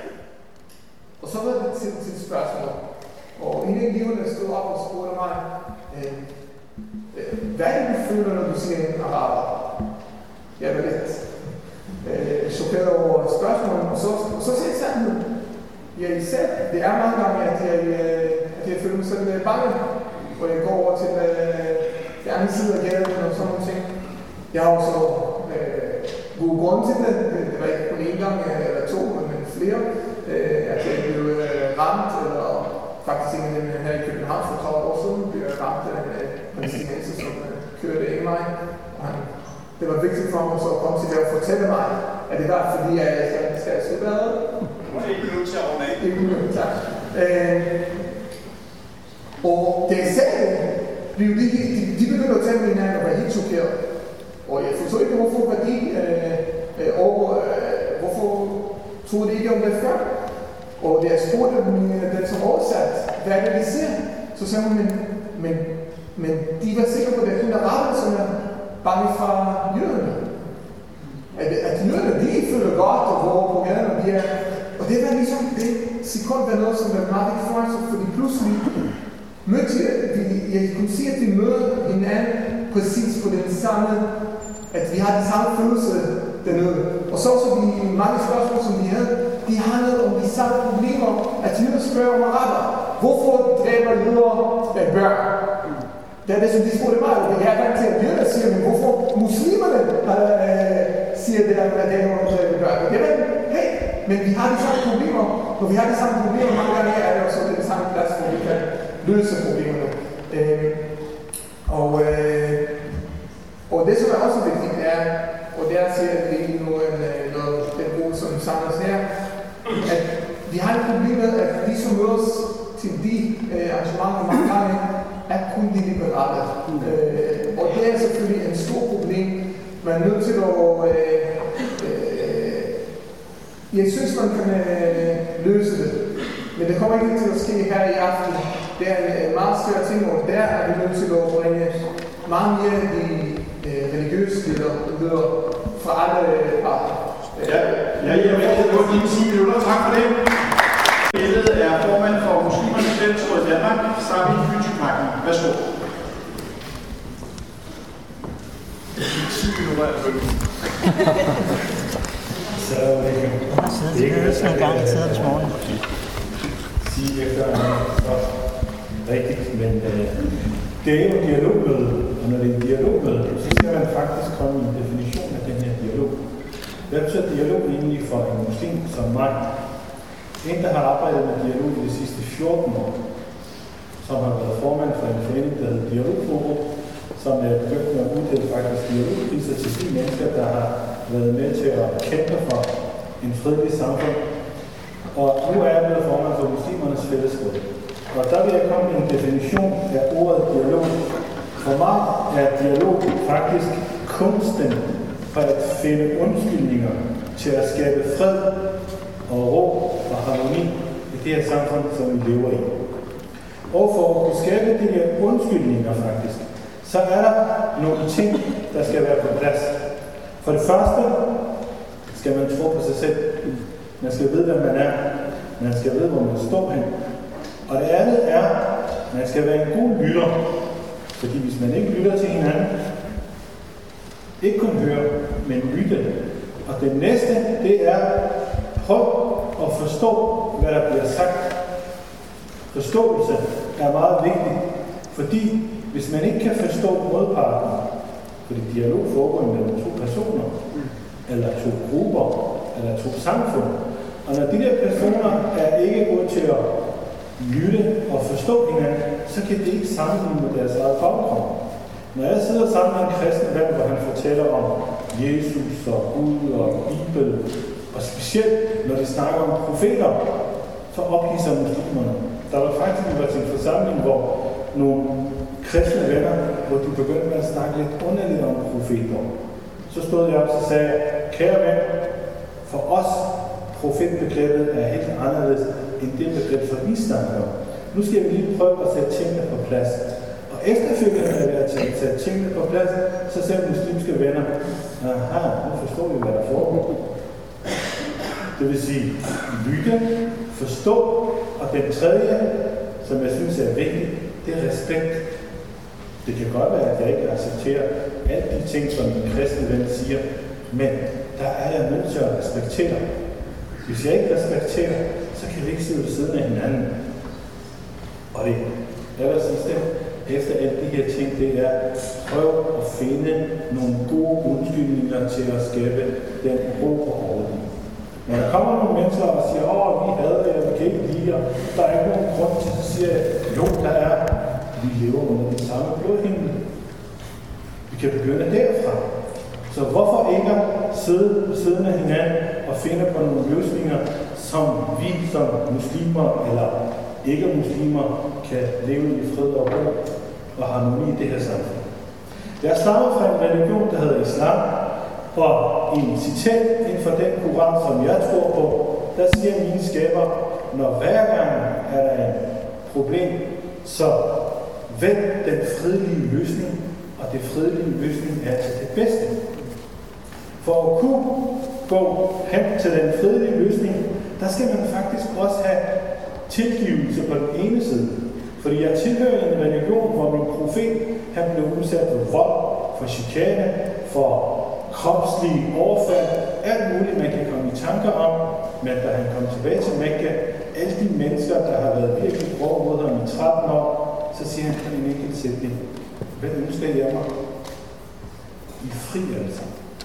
Og så var det til, til spørgsmål. Og en af eleverne stod op og spurgte mig, øh, øh, hvad er det, du føler, når du siger en araber? Jeg var lidt øh, chokeret over spørgsmålet, og så, og så siger jeg sandheden. Ja, især, det er mange gange, at jeg, at jeg føler mig selv bange, og jeg går over til øh, den anden side af gaden og sådan nogle ting. Jeg har også øh, gode grunde til det. Det var ikke kun én gang eller to, men flere. Øh, at jeg blev øh, ramt, eller faktisk en af dem her i København for tredive år siden, blev jeg ramt af en palæstinenser, som øh, kørte ind mig. Og han, det var vigtigt for mig at komme til det og fortælle mig, at det var fordi, jeg skal, skal slippe ad. Ikke nu til at runde af. Ikke nu, tak. Øh, og da jeg sagde det, blev de, de, de begyndte at tale med hinanden og var helt chokeret. Og jeg forstod ikke, hvorfor var de, øh, øh, og øh, hvorfor tog de ikke om det før. Og da jeg spurgte dem, den som oversat, hvad er det, de siger? Så sagde hun, men, men, men de var sikre på, at det er kun araber, som er bange fra jøderne. At, at jøderne, de føler godt og går på gaden, og de er. Og det var ligesom det sekund var noget, som var meget vigtigt for os, fordi pludselig mødte jeg, jeg kunne sige, at vi møder hinanden præcis på den samme, at vi har den samme følelse dernede. Og så også de mange spørgsmål, som de havde, de handlede om de samme problemer, at jøder spørger om araber. Hvorfor dræber jøder børn? Det er det, som de spurgte mig, og jeg er vant til, at jøder siger, men hvorfor muslimerne øh, siger det, at det er nogen, der dræber børn? Det er hey, men vi har de samme problemer, og vi har de samme problemer, mange gange er det også den samme plads, hvor vi kan løse problemerne. Øh, og, øh, og det, som er også vigtigt, er, og der siger vi nu en, noget, den gruppe, som samles her, at vi har et problem med, at de, som mødes til de øh, arrangementer mange gange, er kun de liberale. Øh, og det er selvfølgelig en stor problem. Man er nødt til at øh, øh, jeg synes, man kan øh, løse det. Men det kommer ikke til at ske her i aften. Det er en meget svær ting, og der er vi nødt til at bringe mange mere af de øh, religiøse ledere fra alle parter. Ja, jeg er med på dine ti minutter. Tak for det. Billedet er formand for Muslimernes Fællesråd i Danmark, Sami Hytjebakken. Værsgo. ti minutter er følge. Så det er ikke sådan en gang i tiden til morgen. Sige efter rigtigt, men øh, det er jo en dialogmøde, og når det er en dialogmøde, så skal man faktisk komme i en definition af den her dialog. Hvad betyder dialog egentlig for en muslim som mig? En, der har arbejdet med dialog i de sidste fjorten år, som har været formand for en forening, der hedder Dialogforum, som er begyndt med at uddele faktisk dialogpriser til de mennesker, der har været med til at kæmpe for en fredelig samfund. Og nu er jeg blevet formand for Muslimernes Fællesråd. Og der vil jeg komme med en definition af ordet dialog, For mig er dialog faktisk kunsten for at finde undskyldninger til at skabe fred og ro og harmoni i det her samfund, som vi lever i. Og for at skabe de her undskyldninger faktisk, så er der nogle ting, der skal være på plads. For det første skal man tro på sig selv. Man skal vide, hvem man er. Man skal vide, hvor man står hen. Og det andet er, at man skal være en god lytter. Fordi hvis man ikke lytter til hinanden, ikke kun høre, men lytte. Og det næste, det er, prøv at forstå, hvad der bliver sagt. Forståelse er meget vigtigt, fordi hvis man ikke kan forstå modparten, fordi dialog foregår mellem to personer, eller to grupper, eller to samfund, og når de der personer er ikke gode til at lytte og forstå hinanden, så kan det ikke sammenligne med deres eget baggrund. Når jeg sidder sammen med en kristen ven, hvor han fortæller om Jesus og Gud og Bibelen, og specielt når de snakker om profeter, så ophidser muslimerne. Der var faktisk var til en forsamling, hvor nogle kristne venner, hvor de begyndte med at snakke lidt underligt om profeter. Så stod jeg op og sagde, kære ven, for os profetbegrebet er helt anderledes end det begreb, som vi snakker om. Nu skal vi lige prøve at sætte tingene på plads. Og efterfølgende, når vi har sat tingene på plads, så ser muslimske venner, aha, nu forstår vi, hvad der foregår. Det vil sige, lytte, forstå, og den tredje, som jeg synes er vigtig, det er respekt. Det kan godt være, at jeg ikke accepterer alle de ting, som en kristen ven siger, men der er jeg nødt til at respektere. Hvis jeg ikke respekterer, så kan vi ikke sidde ved siden af hinanden. Og det aller sidste, efter alle de her ting, det er, prøv at finde nogle gode undskyldninger til at skabe den ro og orden. Når der kommer nogle mennesker og siger, åh, vi hader jer, vi kan ikke lide jer, der er ikke nogen grund til, så siger jeg, jo, der er. Vi lever under den samme blodhimmel. Vi kan begynde derfra. Så hvorfor ikke sidde ved siden af hinanden og finde på nogle løsninger, som vi som muslimer eller ikke-muslimer kan leve i fred og ro og harmoni i det her samfund. Jeg stammer fra en religion, der hedder islam, og i en citat inden for den koran, som jeg tror på, der siger mine skaber, når hver gang er der et problem, så vælg den fredelige løsning, og det fredelige løsning er til det bedste. For at kunne gå hen til den fredelige løsning, der skal man faktisk også have tilgivelse på den ene side. Fordi jeg tilhører en religion, hvor min profet, han blev udsat for vold, for chikane, for kropslige overfald, alt muligt, man kan komme i tanker om, men da han kom tilbage til Mekka, alle de mennesker, der har været virkelig grove mod ham i tretten år, så siger han en enkelt sætning. Hvad ønsker jeg mig? I fri altså.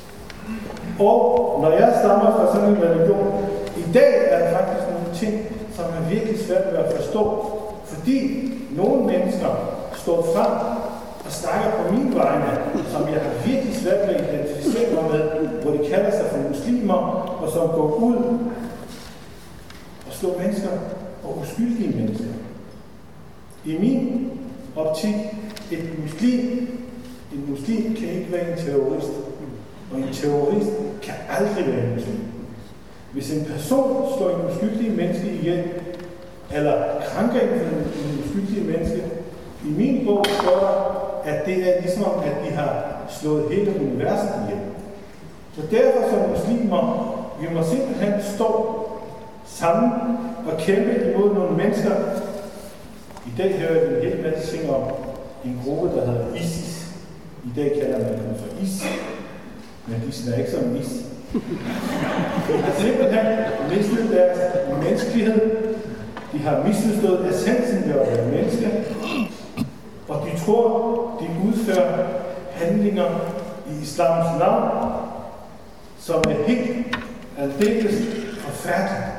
Og når jeg stammer fra sådan en religion, i dag er der faktisk nogle ting, som er virkelig svært ved at forstå, fordi nogle mennesker står frem og snakker på mine vegne, som jeg har virkelig svært ved at identificere mig med, hvor de kalder sig for muslimer, og som går ud og slår mennesker og uskyldige mennesker. I min optik, et muslim, en muslim kan ikke være en terrorist, og en terrorist kan aldrig være en muslim. Hvis en person slår en uskyldig menneske ihjel, eller krænker en uskyldig menneske, i min bog står der, at det er ligesom, at de har slået hele universet ihjel. Så derfor som muslimer, vi må simpelthen stå sammen og kæmpe imod nogle mennesker. I dag hører vi en hel masse ting om en gruppe, der hedder ISIS. I dag kalder man dem for is, men de smager ikke som is. De har simpelthen mistet deres menneskelighed. De har misforstået essensen ved at være menneske. Og de tror, de udfører handlinger i islams navn, som er helt aldeles forfærdeligt.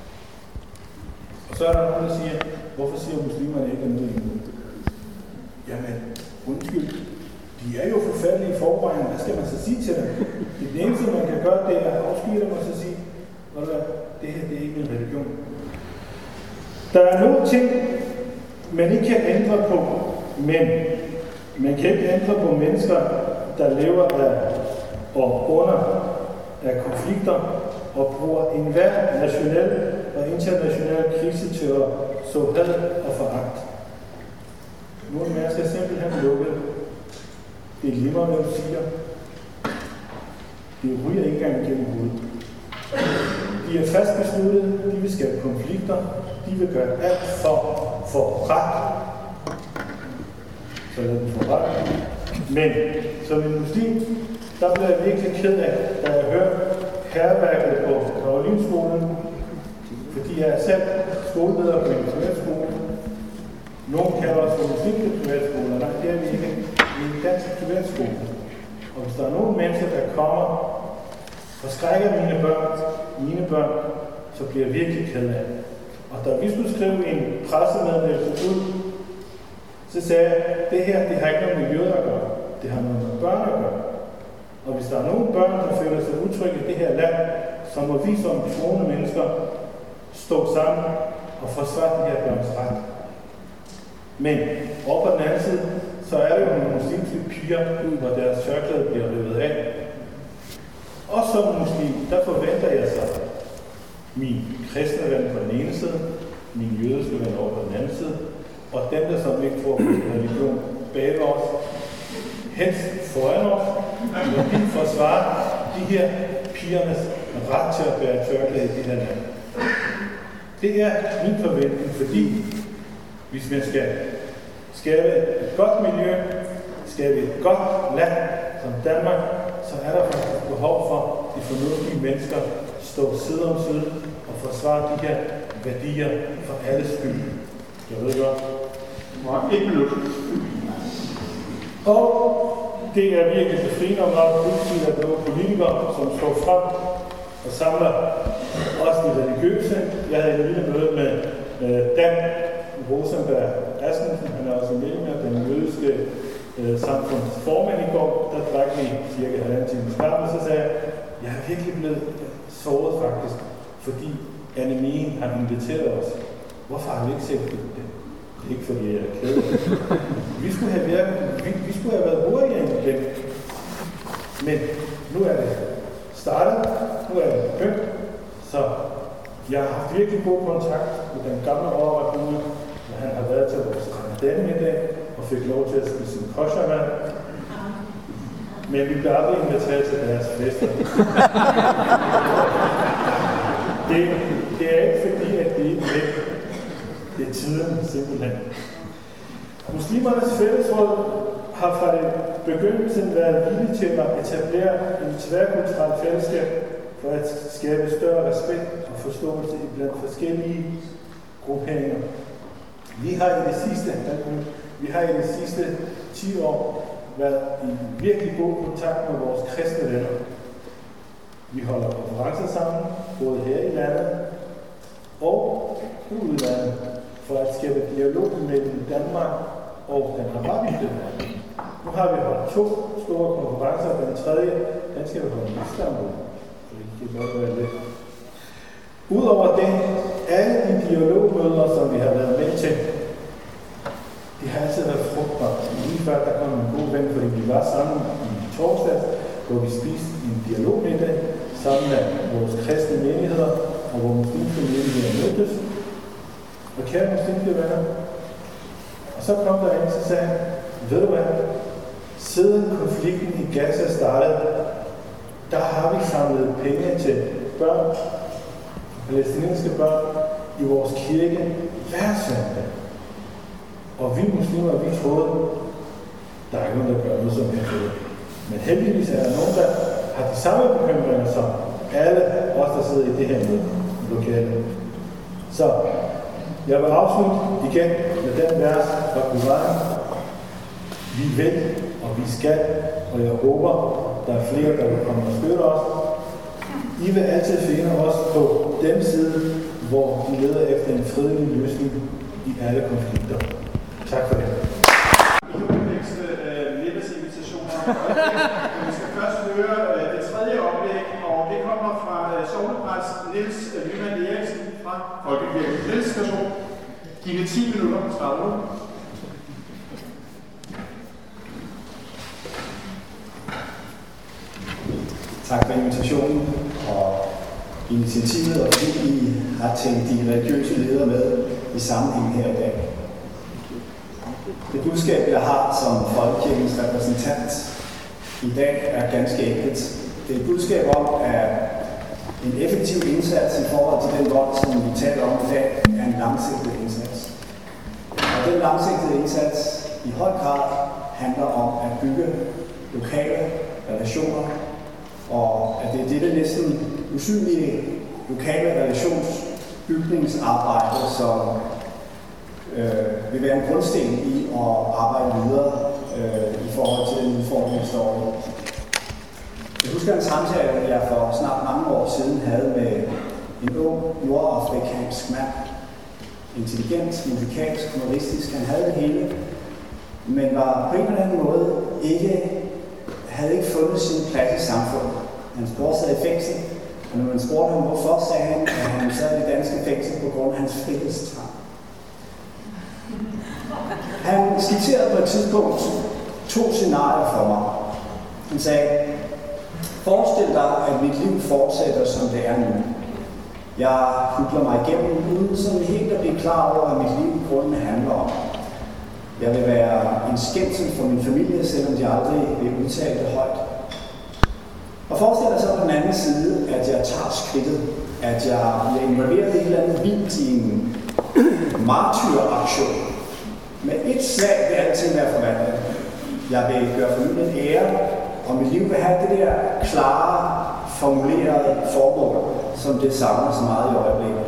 Og så er der nogen, der siger, hvorfor siger muslimerne ikke noget imod? Jamen, undskyld. De er jo forfærdelige i forvejen. Hvad skal man så sige til dem? Det eneste, man kan gøre, det er at afskyde dem og så sige, det her det er ikke en religion. Der er nogle ting, man ikke kan ændre på, men Man kan ikke ændre på mennesker, der lever af og under af konflikter og bruger enhver national og international krise til at så had og foragt. Nogle mennesker er simpelthen lukket. Det lever med siger. Det ryger ikke engang gennem hovedet. De er fast besluttet, de vil skabe konflikter, de vil gøre alt for for ret. Så lad dem få ret. Men som en muslim, der blev jeg virkelig ked af, da jeg hørte hærværket på Karolinskolen, fordi jeg er selv skoleleder på en privatskole. Nogle kalder os for muslimske privatskoler, nej, det er vi ikke. Vi er en dansk privatskole. Og hvis der er nogle mennesker, der kommer og skrækker mine børn, mine børn, så bliver jeg virkelig ked af. Og da vi skulle skrive en pressemeddelelse ud, så sagde jeg, det her, det har ikke noget med jøder at gøre. Det har noget med børn at gøre. Og hvis der er nogle børn, der føler sig utrygge i det her land, så må vi som troende mennesker stå sammen og forsvare de her børns ret. Men over på den anden side, så er det jo nogle muslimske piger, ud hvor deres tørklæde bliver revet af. Og som muslim, der forventer jeg sig min kristne ven på den ene side, min jødiske ven over på den anden side, og dem, der som ikke tror på religion bag os, helst foran os, og vi forsvarer de her pigernes ret til at bære tørklæde i det her land. Det er min forventning, fordi hvis man skal skabe et godt miljø, skabe et godt land som Danmark, så er der faktisk behov for de fornuftige mennesker at stå side om side og forsvare de her værdier for alles skyld. Jeg ved godt. Et minut. Og det er virkelig befriende og meget positivt, at der er politikere, som står frem og samler også de religiøse. Jeg havde en lille møde med øh, Dan Rosenberg Asmussen, han er også medlem af den jødiske øh, samfundsformand i går. Der drak vi cirka halvanden time sammen, og så sagde jeg, jeg er virkelig blevet såret faktisk, fordi Annemie har inviteret os. Hvorfor har vi ikke set det? Det er ikke fordi jeg er ked. Vi skulle have været, vi, vi skulle have været hurtigere end det. Men nu er det startet, nu er det begyndt, så jeg har haft virkelig god kontakt med den gamle overrabbine, når han har været til vores ramadan i dag, og fik lov til at spise en koshermad. Men vi bliver aldrig inviteret til deres fester. det, det er ikke fordi, at det ikke er væk. Det er tiden simpelthen. Muslimernes fællesråd har fra det begyndelsen været villige til at etablere en tværkulturel fællesskab for at skabe større respekt og forståelse blandt forskellige grupperinger. Vi har i de sidste, vi har i de sidste ti år været i virkelig god kontakt med vores kristne venner. Vi holder konferencer sammen, både her i landet og ude i landet, for at skabe dialog mellem Danmark og den arabiske verden. Nu har vi holdt to store konferencer, den tredje, den skal vi holde i Istanbul. Så det kan godt være lidt. Udover det, alle de dialogmøder, som vi har været med til, de har altid været frugtbare. Lige før der kom en god ven, fordi vi var sammen i torsdag, hvor vi spiste en dialogmiddag sammen med vores kristne menigheder og vores muslimske menigheder mødtes. Og kære muslimske venner, og så kom der en, så sagde han, ved du hvad, siden konflikten i Gaza startede, der har vi samlet penge til børn, palæstinensiske børn, i vores kirke hver søndag. Og vi muslimer, vi troede, der er ikke nogen, der gør noget som helst. Men heldigvis er der nogen, der har de samme bekymringer som alle os, der sidder i det her lokale. Så jeg vil afslutte igen med den vers fra Koran. Vi vil, og vi skal, og jeg håber, der er flere, der vil komme og støtte os. I vil altid finde os på den side, hvor de leder efter en fredelig løsning i alle konflikter. Tak for det. Vi skal først høre det tredje oplæg, og det kommer fra sognepræst Niels Lyman Eriksen fra Folkekirken. Niels, værsgo. Dine ti minutter starter nu. Tak for invitationen og initiativet, og fordi I har tænkt de religiøse ledere med i sammenhæng her i dag. Det budskab, jeg har som Folkekirkens repræsentant i dag, er ganske enkelt. Det er et budskab om, at en effektiv indsats i forhold til den vold, som vi taler om i dag, er en langsigtet indsats. Og den langsigtede indsats i høj grad handler om at bygge lokale relationer, og at det er dette næsten usynlige lokale relationsbygningsarbejde, som øh, vil være en grundsten i at arbejde videre øh, i forhold til den udfordring, vi står i. Jeg husker en samtale, jeg for snart mange år siden havde med en ung nordafrikansk mand. Intelligent, musikalsk, humoristisk. Han havde det hele, men var på en eller anden måde ikke, havde ikke fundet sin plads i samfundet. Hans bror sad i fængsel, og når man spurgte ham hvorfor, sagde han, at han sad i det danske fængsel på grund af hans frihedstrang. Han skitserede på et tidspunkt to scenarier for mig. Han sagde, forestil dig, at mit liv fortsætter, som det er nu. Jeg hudler mig igennem uden sådan helt at blive klar over, hvad mit liv i grunden handler om. Jeg vil være en skændsel for min familie, selvom de aldrig vil udtale det højt. Og forestil dig så på den anden side, at jeg tager skridtet, at jeg bliver involveret i et eller andet vildt i en martyraktion. Med et slag vil alting være forvandlet. Jeg vil gøre familien ære, og mit liv vil have det der klare, formulerede formål, som det savner så meget i øjeblikket.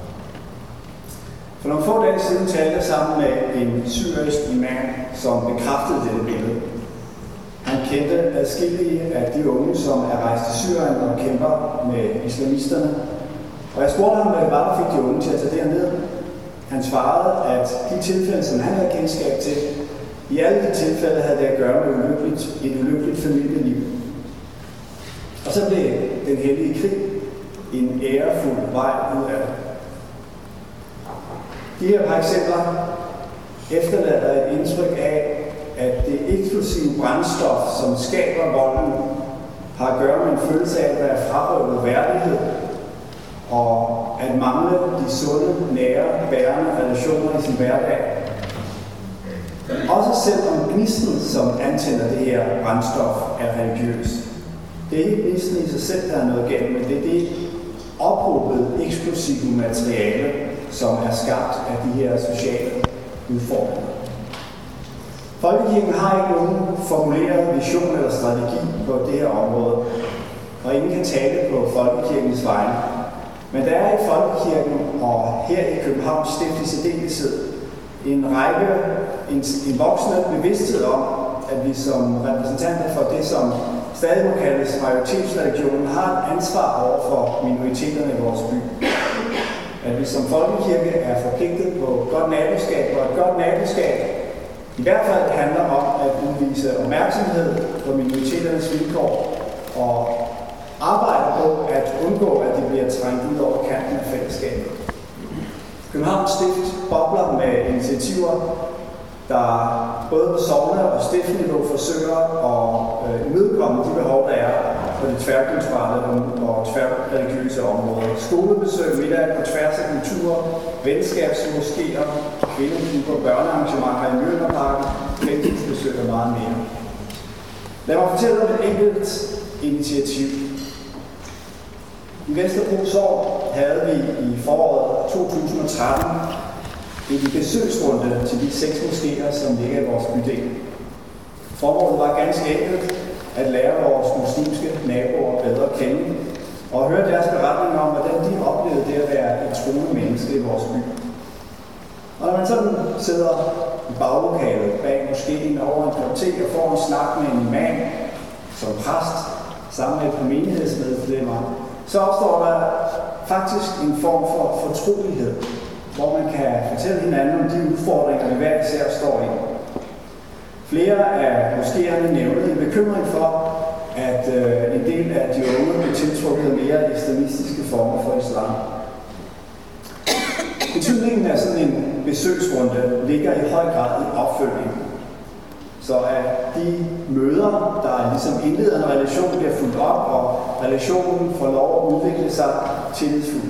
For nogle få dage siden talte jeg sammen med en syrisk imam, som bekræftede dette billede. Han kendte adskillige af de unge, som er rejst til Syrien og kæmper med islamisterne. Og jeg spurgte ham, hvad det var, der fik de unge til at tage derned. Han svarede, at de tilfælde, som han havde kendskab til, i alle de tilfælde havde det at gøre med ulykkeligt, et ulykkeligt familieliv. Og så blev den hellige krig en ærefuld vej ud af det. De her par eksempler efterlader et indtryk af, at det eksplosive brændstof, som skaber volden, har at gøre med en følelse af at være frarøvet værdighed, og at mangle de sunde, nære, bærende relationer i sin hverdag. Også selvom gnisten, som antænder det her brændstof, er religiøs. Det er ikke gnisten i sig selv, der er noget galt, men det er det ophobede eksplosive materiale, som er skabt af de her sociale udfordringer. Folkekirken har ikke nogen formuleret vision eller strategi på det her område, og ingen kan tale på Folkekirkens vegne. Men der er i Folkekirken og her i Københavns Stift i særdeleshed en række, en, en voksende bevidsthed om, at vi som repræsentanter for det, som stadig må kaldes majoritetsreligionen, har et ansvar over for minoriteterne i vores by. At vi som folkekirke er forpligtet på godt naboskab, og et godt naboskab i hvert fald handler om at udvise opmærksomhed på minoriteternes vilkår og arbejde på at undgå, at de bliver trængt ud over kanten af fællesskabet. Københavns Stift bobler med initiativer, der både på sogne- og stiftniveau forsøger at øh, imødekomme de behov, der er på det tværkulturelle og tværreligiøse område. Skolebesøg, middag på tværs af kulturer, venskabsmoskéer, kvindeklubber, børnearrangementer i Mjølnerparken, fængselsbesøg og meget mere. Lad mig fortælle om et enkelt initiativ. I Vesterbro Sogn havde vi i foråret to tusind og tretten en besøgsrunde til de seks moskéer, som ligger i vores bydel. Formålet var ganske enkelt at lære vores muslimske naboer bedre at kende og høre deres beretninger om, hvordan de oplevede det at være et troende menneske i vores by. Og når man sådan sidder i baglokalet bag moskéen over en kop te og får en snak med en imam som præst sammen med et par menighedsmedlemmer, så opstår der faktisk en form for fortrolighed, hvor man kan fortælle hinanden om de udfordringer, vi hver især står i. Flere af moskéerne nævnede en bekymring for, at øh, en del af de unge blev tiltrukket af mere islamistiske former for islam. Betydningen af sådan en besøgsrunde ligger i høj grad i opfølgningen. Så at de møder, der ligesom indleder en relation, bliver fuldt op, og relationen får lov at udvikle sig tillidsfuldt.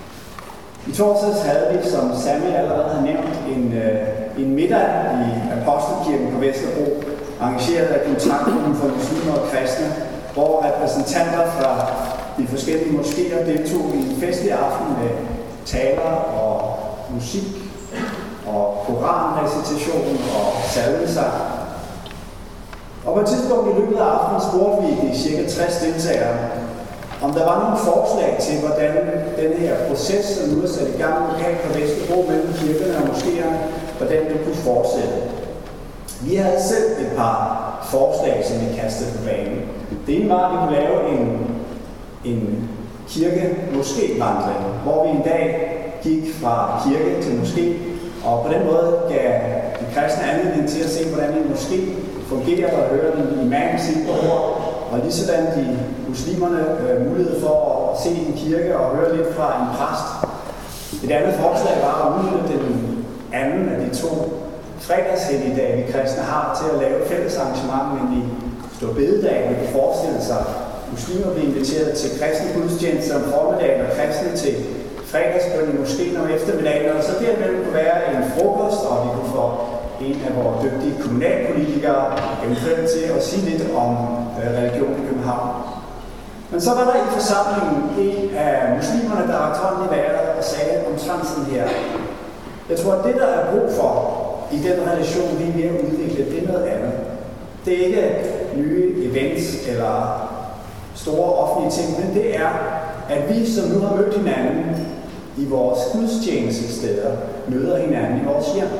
I torsdags havde vi, som Sammy allerede har nævnt, en, øh, en middag i Apostelkirken på Vesterbro, arrangeret af Kontaktgruppen for muslimer og kristne, hvor repræsentanter fra de forskellige moskéer deltog i en festlig aften med taler og musik og koranrecitation og salmesang. Og på et tidspunkt i løbet af aftenen spurgte vi de cirka tres deltagere, om der var nogle forslag til, hvordan den her proces, som nu er sat i gang lokalt på Vesterbro mellem kirkerne og moskéerne, hvordan det kunne fortsætte. Vi havde selv et par forslag, som vi kastede på banen. Det ene var, at vi kunne lave en, en kirke-moské-vandring, hvor vi en dag gik fra kirke til moské, og på den måde gav de kristne anledning til at se, hvordan en moské fungerer og høre en imam sige på ord, og lige sådan de muslimerne øh, mulighed for at se en kirke og høre lidt fra en præst. Et andet forslag var at udnytte den anden af de to fredagshelligdage, vi kristne har, til at lave fælles arrangement, nemlig Store Bededag, hvor vi kan forestille sig, muslimer bliver inviteret til kristne gudstjenester om formiddagen og kristne til fredagsbøn i moskeen om eftermiddagen, og så derimellem kunne være en frokost, og vi kunne få en af vores dygtige kommunalpolitikere eventuelt til at sige lidt om øh, religion i København. Men så var der i forsamlingen en af muslimerne, der rakte hånden i vejret og sagde omtrent sådan her: jeg tror, at det, der er brug for i den relation, vi er ved at udvikle, det er noget andet. Det er ikke nye events eller store offentlige ting, men det er, at vi, som nu har mødt hinanden i vores gudstjenestesteder, møder hinanden i vores hjem.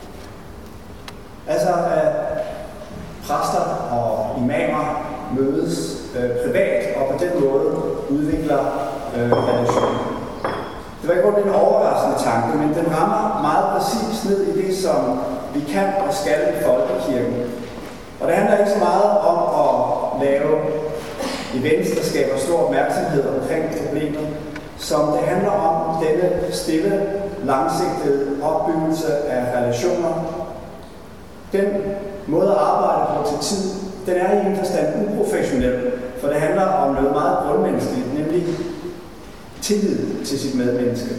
Altså, at præster og imamer mødes øh, privat og på den måde udvikler øh, relationer. Det var ikke kun en overraskende tanke, men den rammer meget præcis ned i det, som vi kan og skal i folkekirken. Og det handler ikke så meget om at lave events, der skaber stor opmærksomhed omkring problemet, som det handler om denne stille, langsigtede opbyggelse af relationer. Den måde at arbejde på til tid, den er i en forstand uprofessionel, for det handler om noget meget grundmenneskeligt, nemlig tillid til sit medmenneske.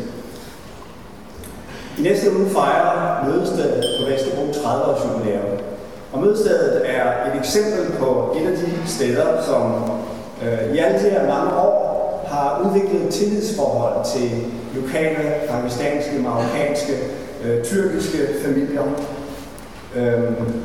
I næste uge fejrer mødestedet på Vesterbro tredive års jubilæum. Og mødestedet er et eksempel på et af de steder, som øh, i alle de her mange år har udviklet et tillidsforhold til lokale, pakistanske, marokkanske, øh, tyrkiske familier. Øhm,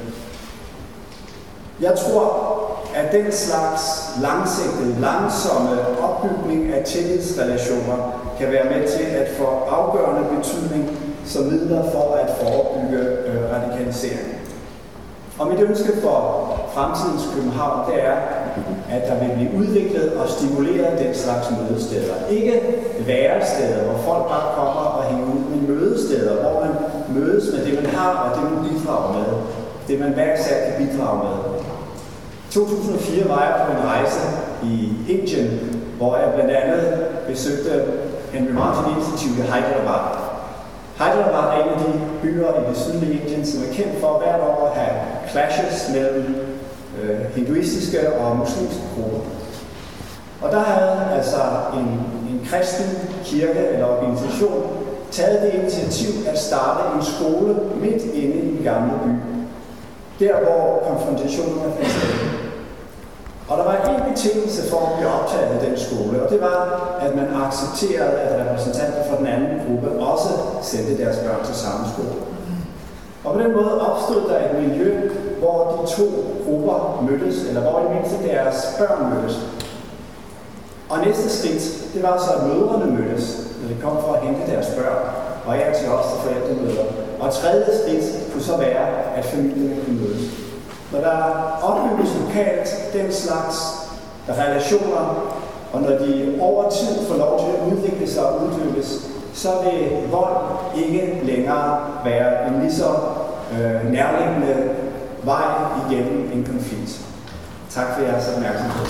jeg tror, at den slags langsigtede, langsomme opbygning af tillidsrelationer kan være med til at få afgørende betydning som midler for at forebygge øh, radikalisering. Og mit ønske for fremtidens København, det er, at der vil blive udviklet og stimuleret den slags mødesteder. Ikke væresteder, hvor folk bare kommer og hænger ud, men mødesteder, hvor man mødes med det, man har og det, man bidrager med. Det, man hver især kan bidrage med. I to tusind og fire var jeg på en rejse i Indien, hvor jeg blandt andet besøgte Henry Martin Institute i Hyderabad. Hyderabad er en af de byer i det sydlige Indien, som er kendt for hvert år at have clashes mellem øh, hinduistiske og muslimske grupper. Og der havde altså en, en kristen kirke eller organisation taget det initiativ at starte en skole midt inde i den gamle by. Der hvor konfrontationerne fandt sted. Og der var en betingelse for at blive optaget af den skole, og det var, at man accepterede, at repræsentanter fra den anden gruppe også sendte deres børn til samme skole. Og på den måde opstod der et miljø, hvor de to grupper mødtes, eller hvor i mindste deres børn mødtes. Og næste skridt, det var så, at mødrene mødtes, når de kom for at hente deres børn, og jeg til os til forældremøder. Og tredje skridt kunne så være, at familierne kunne mødes. Når der opbygges lokalt den slags relationer, og når de over tid får lov til at udvikle sig og udvikles, så vil vold ikke længere være en lige så øh, nærliggende vej igennem en konflikt. Tak for jeres opmærksomhed.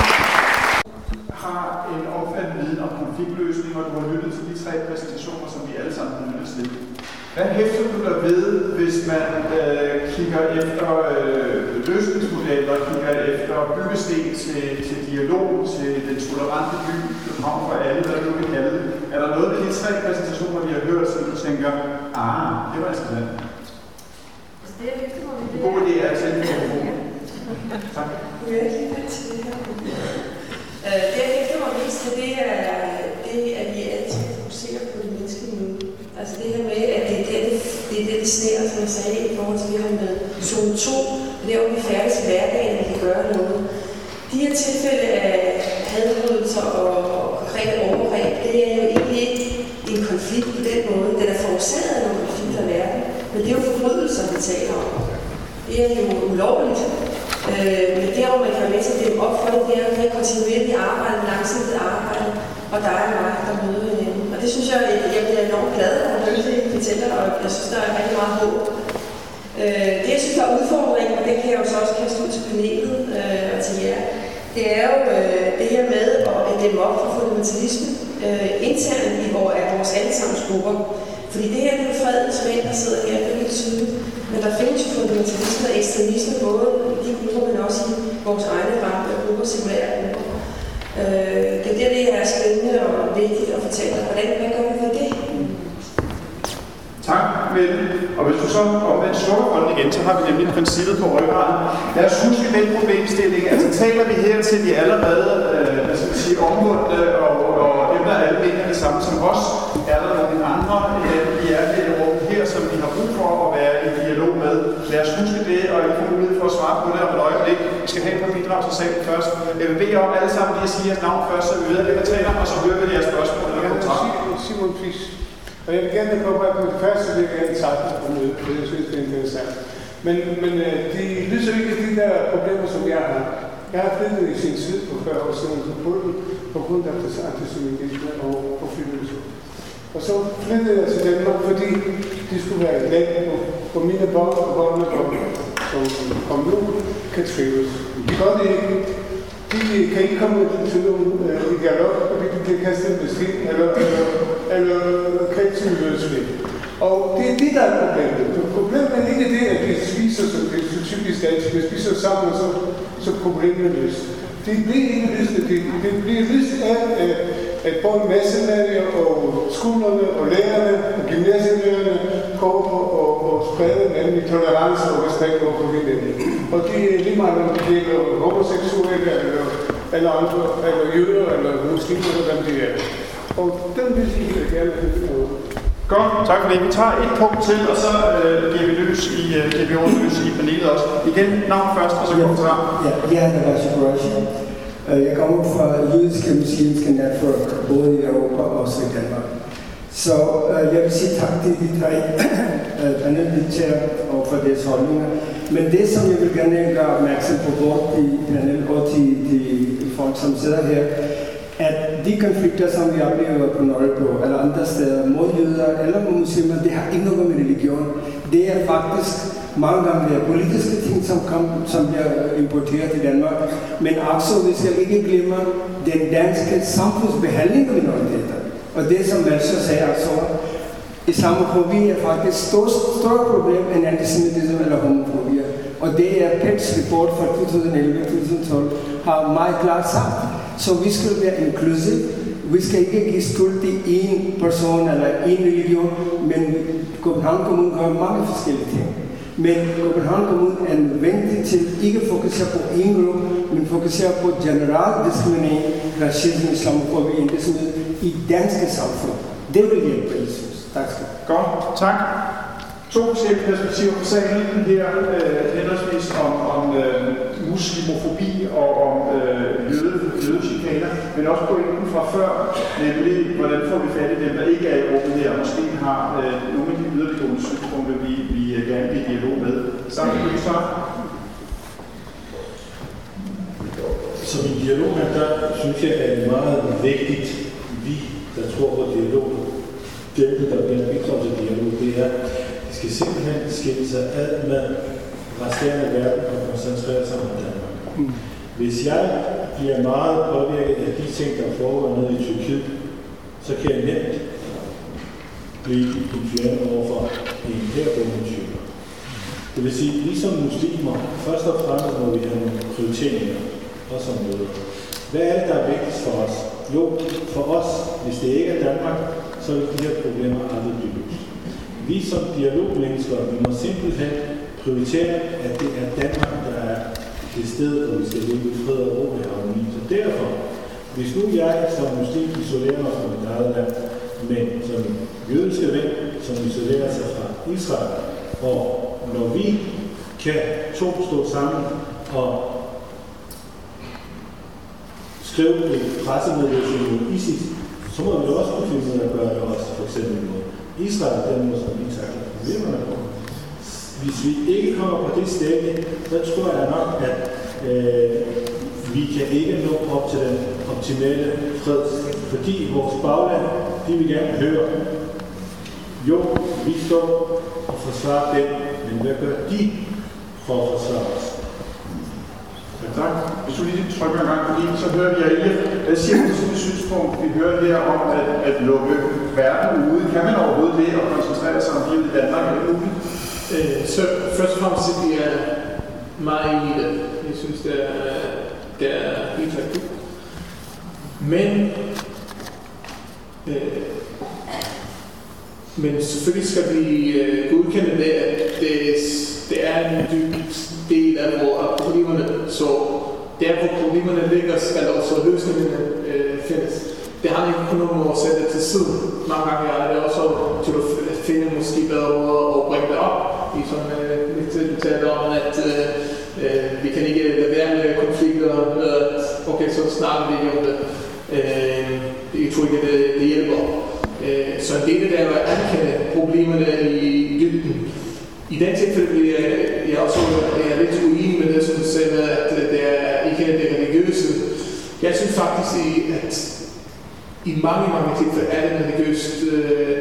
Har en omfattende viden om konfliktløsning, og du har lyttet til de tre præsentationer, som vi alle sammen har lyttet til. Hvad hæfter du der ved, hvis man øh, kigger efter øh, løsningsmodeller, kigger efter byggesten til, til dialog, til den tolerante by, København for alle, hvad du vil kalde det? Er der noget af de tre præsentationer, vi har hørt, som du tænker, ah, det var interessant? Det er vigtigt, hvor vi det er. God idé er at sende mikrofonen. Tak. Ja, det er vigtigt. Det er vigtigt, hvor vi skal, det er, det, at vi altid fokuserer på det menneskelige nu. Altså det her med, at det er det, det, er det, det sneer, som jeg sagde, i forhold til, at vi har med zone to, der hvor vi er færdige til hverdagen, at vi kan gøre noget. De her tilfælde af hadforbrydelser og konkrete overgreb, det er jo egentlig ikke en konflikt på den måde. Den er forårsaget af nogle konflikter i verden, men det er jo forbrydelser, vi taler om. Det er jo ulovligt. Øh, men der, hvor man kan være med til at dæmme op for det, det er at have kontinuerligt arbejde, langsigtet arbejde, og der er mig, der møder hinanden. Og det synes jeg, jeg bliver enormt glad for at høre det, vi tænker, og jeg synes, der er rigtig meget håb. Øh, det, jeg synes, der er udfordringen, og det kan jeg jo så også kaste ud til panelet øh, og til jer, det er jo øh, det her med at dæmme op for fundamentalisme øh, internt i vores, af vores allesammensgrupper. Fordi det her det er jo fredens mænd, der sidder her, det er helt tydeligt. Men der findes jo fundamentalisme og ekstremisme, både i de grupper, men også i vores egne rampe grupper, sekulære grupper. Øh, det er der, det er spændende og vigtigt at fortælle dig, hvordan hvad gør vi for det? Tak, Mette. Og hvis du så omvendt slukkerrollen igen, så har vi nemlig princippet på ryggraden. Lad os huske den problemstilling. Altså taler vi her til de allerede øh, hvad skal vi sige, omvundne og, og dem, der alle mener det samme som os. Er der nogle andre i hjertet rum her, som vi har brug for at være i dialog med? Lad os huske det, og I får mulighed for at svare på det om et øjeblik. Vi skal have et par bidrag til sagen først. Jeg vil bede om alle sammen lige at sige jeres navn først, så vi ved, hvem der taler, og så hører vi jeres spørgsmål eller kommentarer. Simon Fisch. Og jeg vil gerne komme op på det første, vil jeg gerne takke for mødet, for jeg synes, det er interessant. Men, men de løser ikke de der problemer, som jeg har. Jeg har flyttet i sin tid på fyrre år siden til Polen, på grund af antisemitisme og forfølgelse. Og så flyttede jeg til Danmark, fordi de skulle være et land, hvor mine børn og børnene, som kom nu, kan trives. De gør det ikke. De kan ikke komme til nogen øh, i galop, fordi de bliver kastet med sten eller, eller, eller kreativ løsning. Og det er det, der er problemet. Problemet er ikke det, at vi spiser, som det er så typisk dansk, vi spiser sammen, så, så problemet er løst. Det bliver ikke løst. Det, det bliver løst af, at både masselærer og skolerne og lærerne og gymnasielærerne går og, og, og spreder nemlig tolerance og respekt over for hinanden. Og det er lige meget, om det gælder homoseksuelle eller, eller andre, eller jøder eller muslimer, eller hvem det er. Og den vil jeg gerne have noget. Godt, tak for det. Vi tager et punkt til, og så øh, giver vi løs i, øh, giver vi over løs i panelet også. Igen, navn først, og så kommentar. Ja, jeg hedder Rasha Quraishi. Jeg kommer fra jødiske muslimske netværk, både i Europa og også i Danmark. Så øh, jeg vil sige tak til de tre paneldeltagere og for deres holdninger. Men det, som jeg vil gerne gøre opmærksom på både i panel og til de folk, som sidder her, at de konflikter, som vi oplever på Nørrebro eller andre steder, mod jøder eller mod muslimer, det har ikke noget med religion. Det er faktisk mange gange det er politiske ting, som, kom, som bliver importeret til Danmark. Men også, vi skal ikke glemme den danske samfundsbehandling af minoriteter. Og det, som Valscher sagde, altså, islamofobi er faktisk et stort, stort problem end antisemitisme eller homofobi. Og det er P E T's rapport fra to tusind og elleve til to tusind og tolv har meget klart sagt. Så vi skal være inklusive. Vi skal ikke give skuld til én person eller én religion, men København Kommune gør mange forskellige ting. Men København Kommune er nødvendig til ikke at fokusere på én gruppe, men fokusere på general diskriminering, racisme, islamofobi, antisemitisme i danske samfund. Det vil hjælpe, jeg synes. Tak skal du. Godt, tak. To forskellige perspektiver på sagen her, øh, henholdsvis om, om øh, muslimofobi og om øh, jøde, jødechikaner, men også pointen fra før, nemlig hvordan får vi fat i dem, der ikke er i rummet her, og måske har øh, nogle af de yderliggående synspunkter, vi, vi gerne vil i dialog med. Sammen med det så. Som i dialog med der, synes jeg, er det meget vigtigt, vi, der tror på dialog, dem, der bliver bidrag til dialog, det er, de skal simpelthen skille sig ad med resterende verden og koncentrere sig om Danmark. Mm. Hvis jeg bliver meget påvirket af de ting, der foregår nede i Tyrkiet, så kan jeg nemt blive influeret overfor en herboende tyrker. Det vil sige, vi som muslimer, først og fremmest må vi have nogle prioriteringer, også som møder. Hvad er det, der er vigtigst for os? Jo, for os, hvis det ikke er Danmark, så vil de her problemer aldrig blive løst. Vi som dialogmennesker, vi må simpelthen prioritere, at det er Danmark, der er det sted, hvor vi skal leve i fred og ro og harmoni. Så derfor, hvis nu jeg som muslim isolerer mig fra mit eget land, men som jødiske ven, som isolerer sig fra Israel, og når vi kan to stå sammen og skrive et pressemeddelelse mod ISIS, så må vi også kunne finde ud af at gøre det også, for eksempel mod Israel, den måde, som vi sagt, at problemerne på. Hvis vi ikke kommer på det stadie, så tror jeg nok, at øh, vi kan ikke nå op til den optimale fred, fordi vores bagland, de vil gerne høre, jo, vi står og forsvarer dem, men hvad gør de for at forsvare os? Ja, tak. Hvis du lige trykker en gang, fordi så hører vi jer ikke. Hvad siger du til det synspunkt, vi hører her om at, at lukke verden ude? Kan man overhovedet det og koncentrere sig om livet i Danmark? Er det muligt? Øh, så først og fremmest er jeg meget enig i det. Jeg synes, det er, det er helt rigtigt. Men øh, Men selvfølgelig skal vi øh, godkende det, at det, det er en dyb del af, hvor problemerne, så der hvor problemerne ligger, skal også løsningerne øh, findes. Det har ikke kun nogen at sætte til siden. Mange gange er det også til at finde måske bedre ord og bringe det op. I sådan øh, lidt talt om, at øh, vi kan ikke lade være med konflikter med, at okay, så snakker vi ikke om det. Øh, jeg tror ikke, det, det hjælper. Så en del af det er at anerkende problemerne i Egypten. I den tilfælde vil jeg, jeg også jeg er lidt uenig med det, som du sagde med, at det er ikke det religiøse. Jeg synes faktisk, at i mange, mange tilfælde er det et religiøst øh,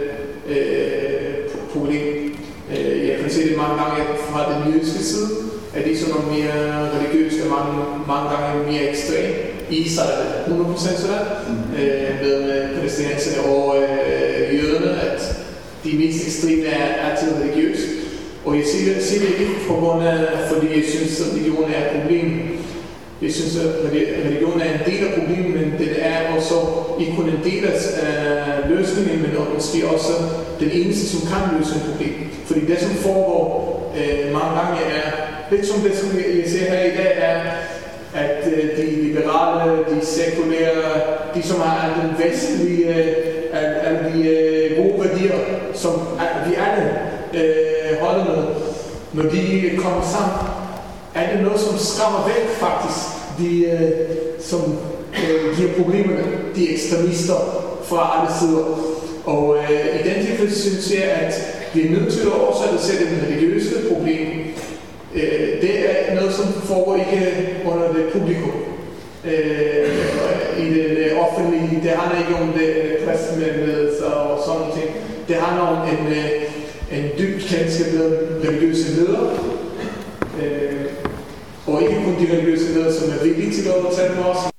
øh, problem. Jeg kan se det mange gange fra den jødiske side, at det er sådan noget mere religiøst og mange, mange gange mere ekstremt. I Israel er det hundrede procent sådan, mm. øh, med, med palæstinenserne og øh, jøderne, at de mest ekstreme er altid religiøse. Og jeg siger, siger det ikke på grund af, fordi jeg synes, at religion er et problem. Jeg synes, at religion er en del af problemet, men den er også ikke kun en del af løsningen, men måske også den eneste, som kan løse et problem. Fordi det, som foregår øh, mange gange, er lidt som det, som jeg ser her i dag, er at øh, de liberale, de sekulære, de som har den vestlige, alle de øh, gode værdier, som vi alle øh, holder med, når de kommer sammen, er det noget, som skræmmer væk faktisk, de, øh, som øh, giver problemerne, de ekstremister fra alle sider. Og øh, i den tilfælde synes jeg, at vi er nødt til at også adressere det religiøse problem. Øh, det er noget, som foregår ikke under det publikum. Øh, I det offentlige, det handler ikke om det præstemeddelelse og sådan noget ting. Det handler om en, en dybt kendskab med religiøse ledere. Øh, og ikke kun de religiøse ledere, som er villige til at tale med os.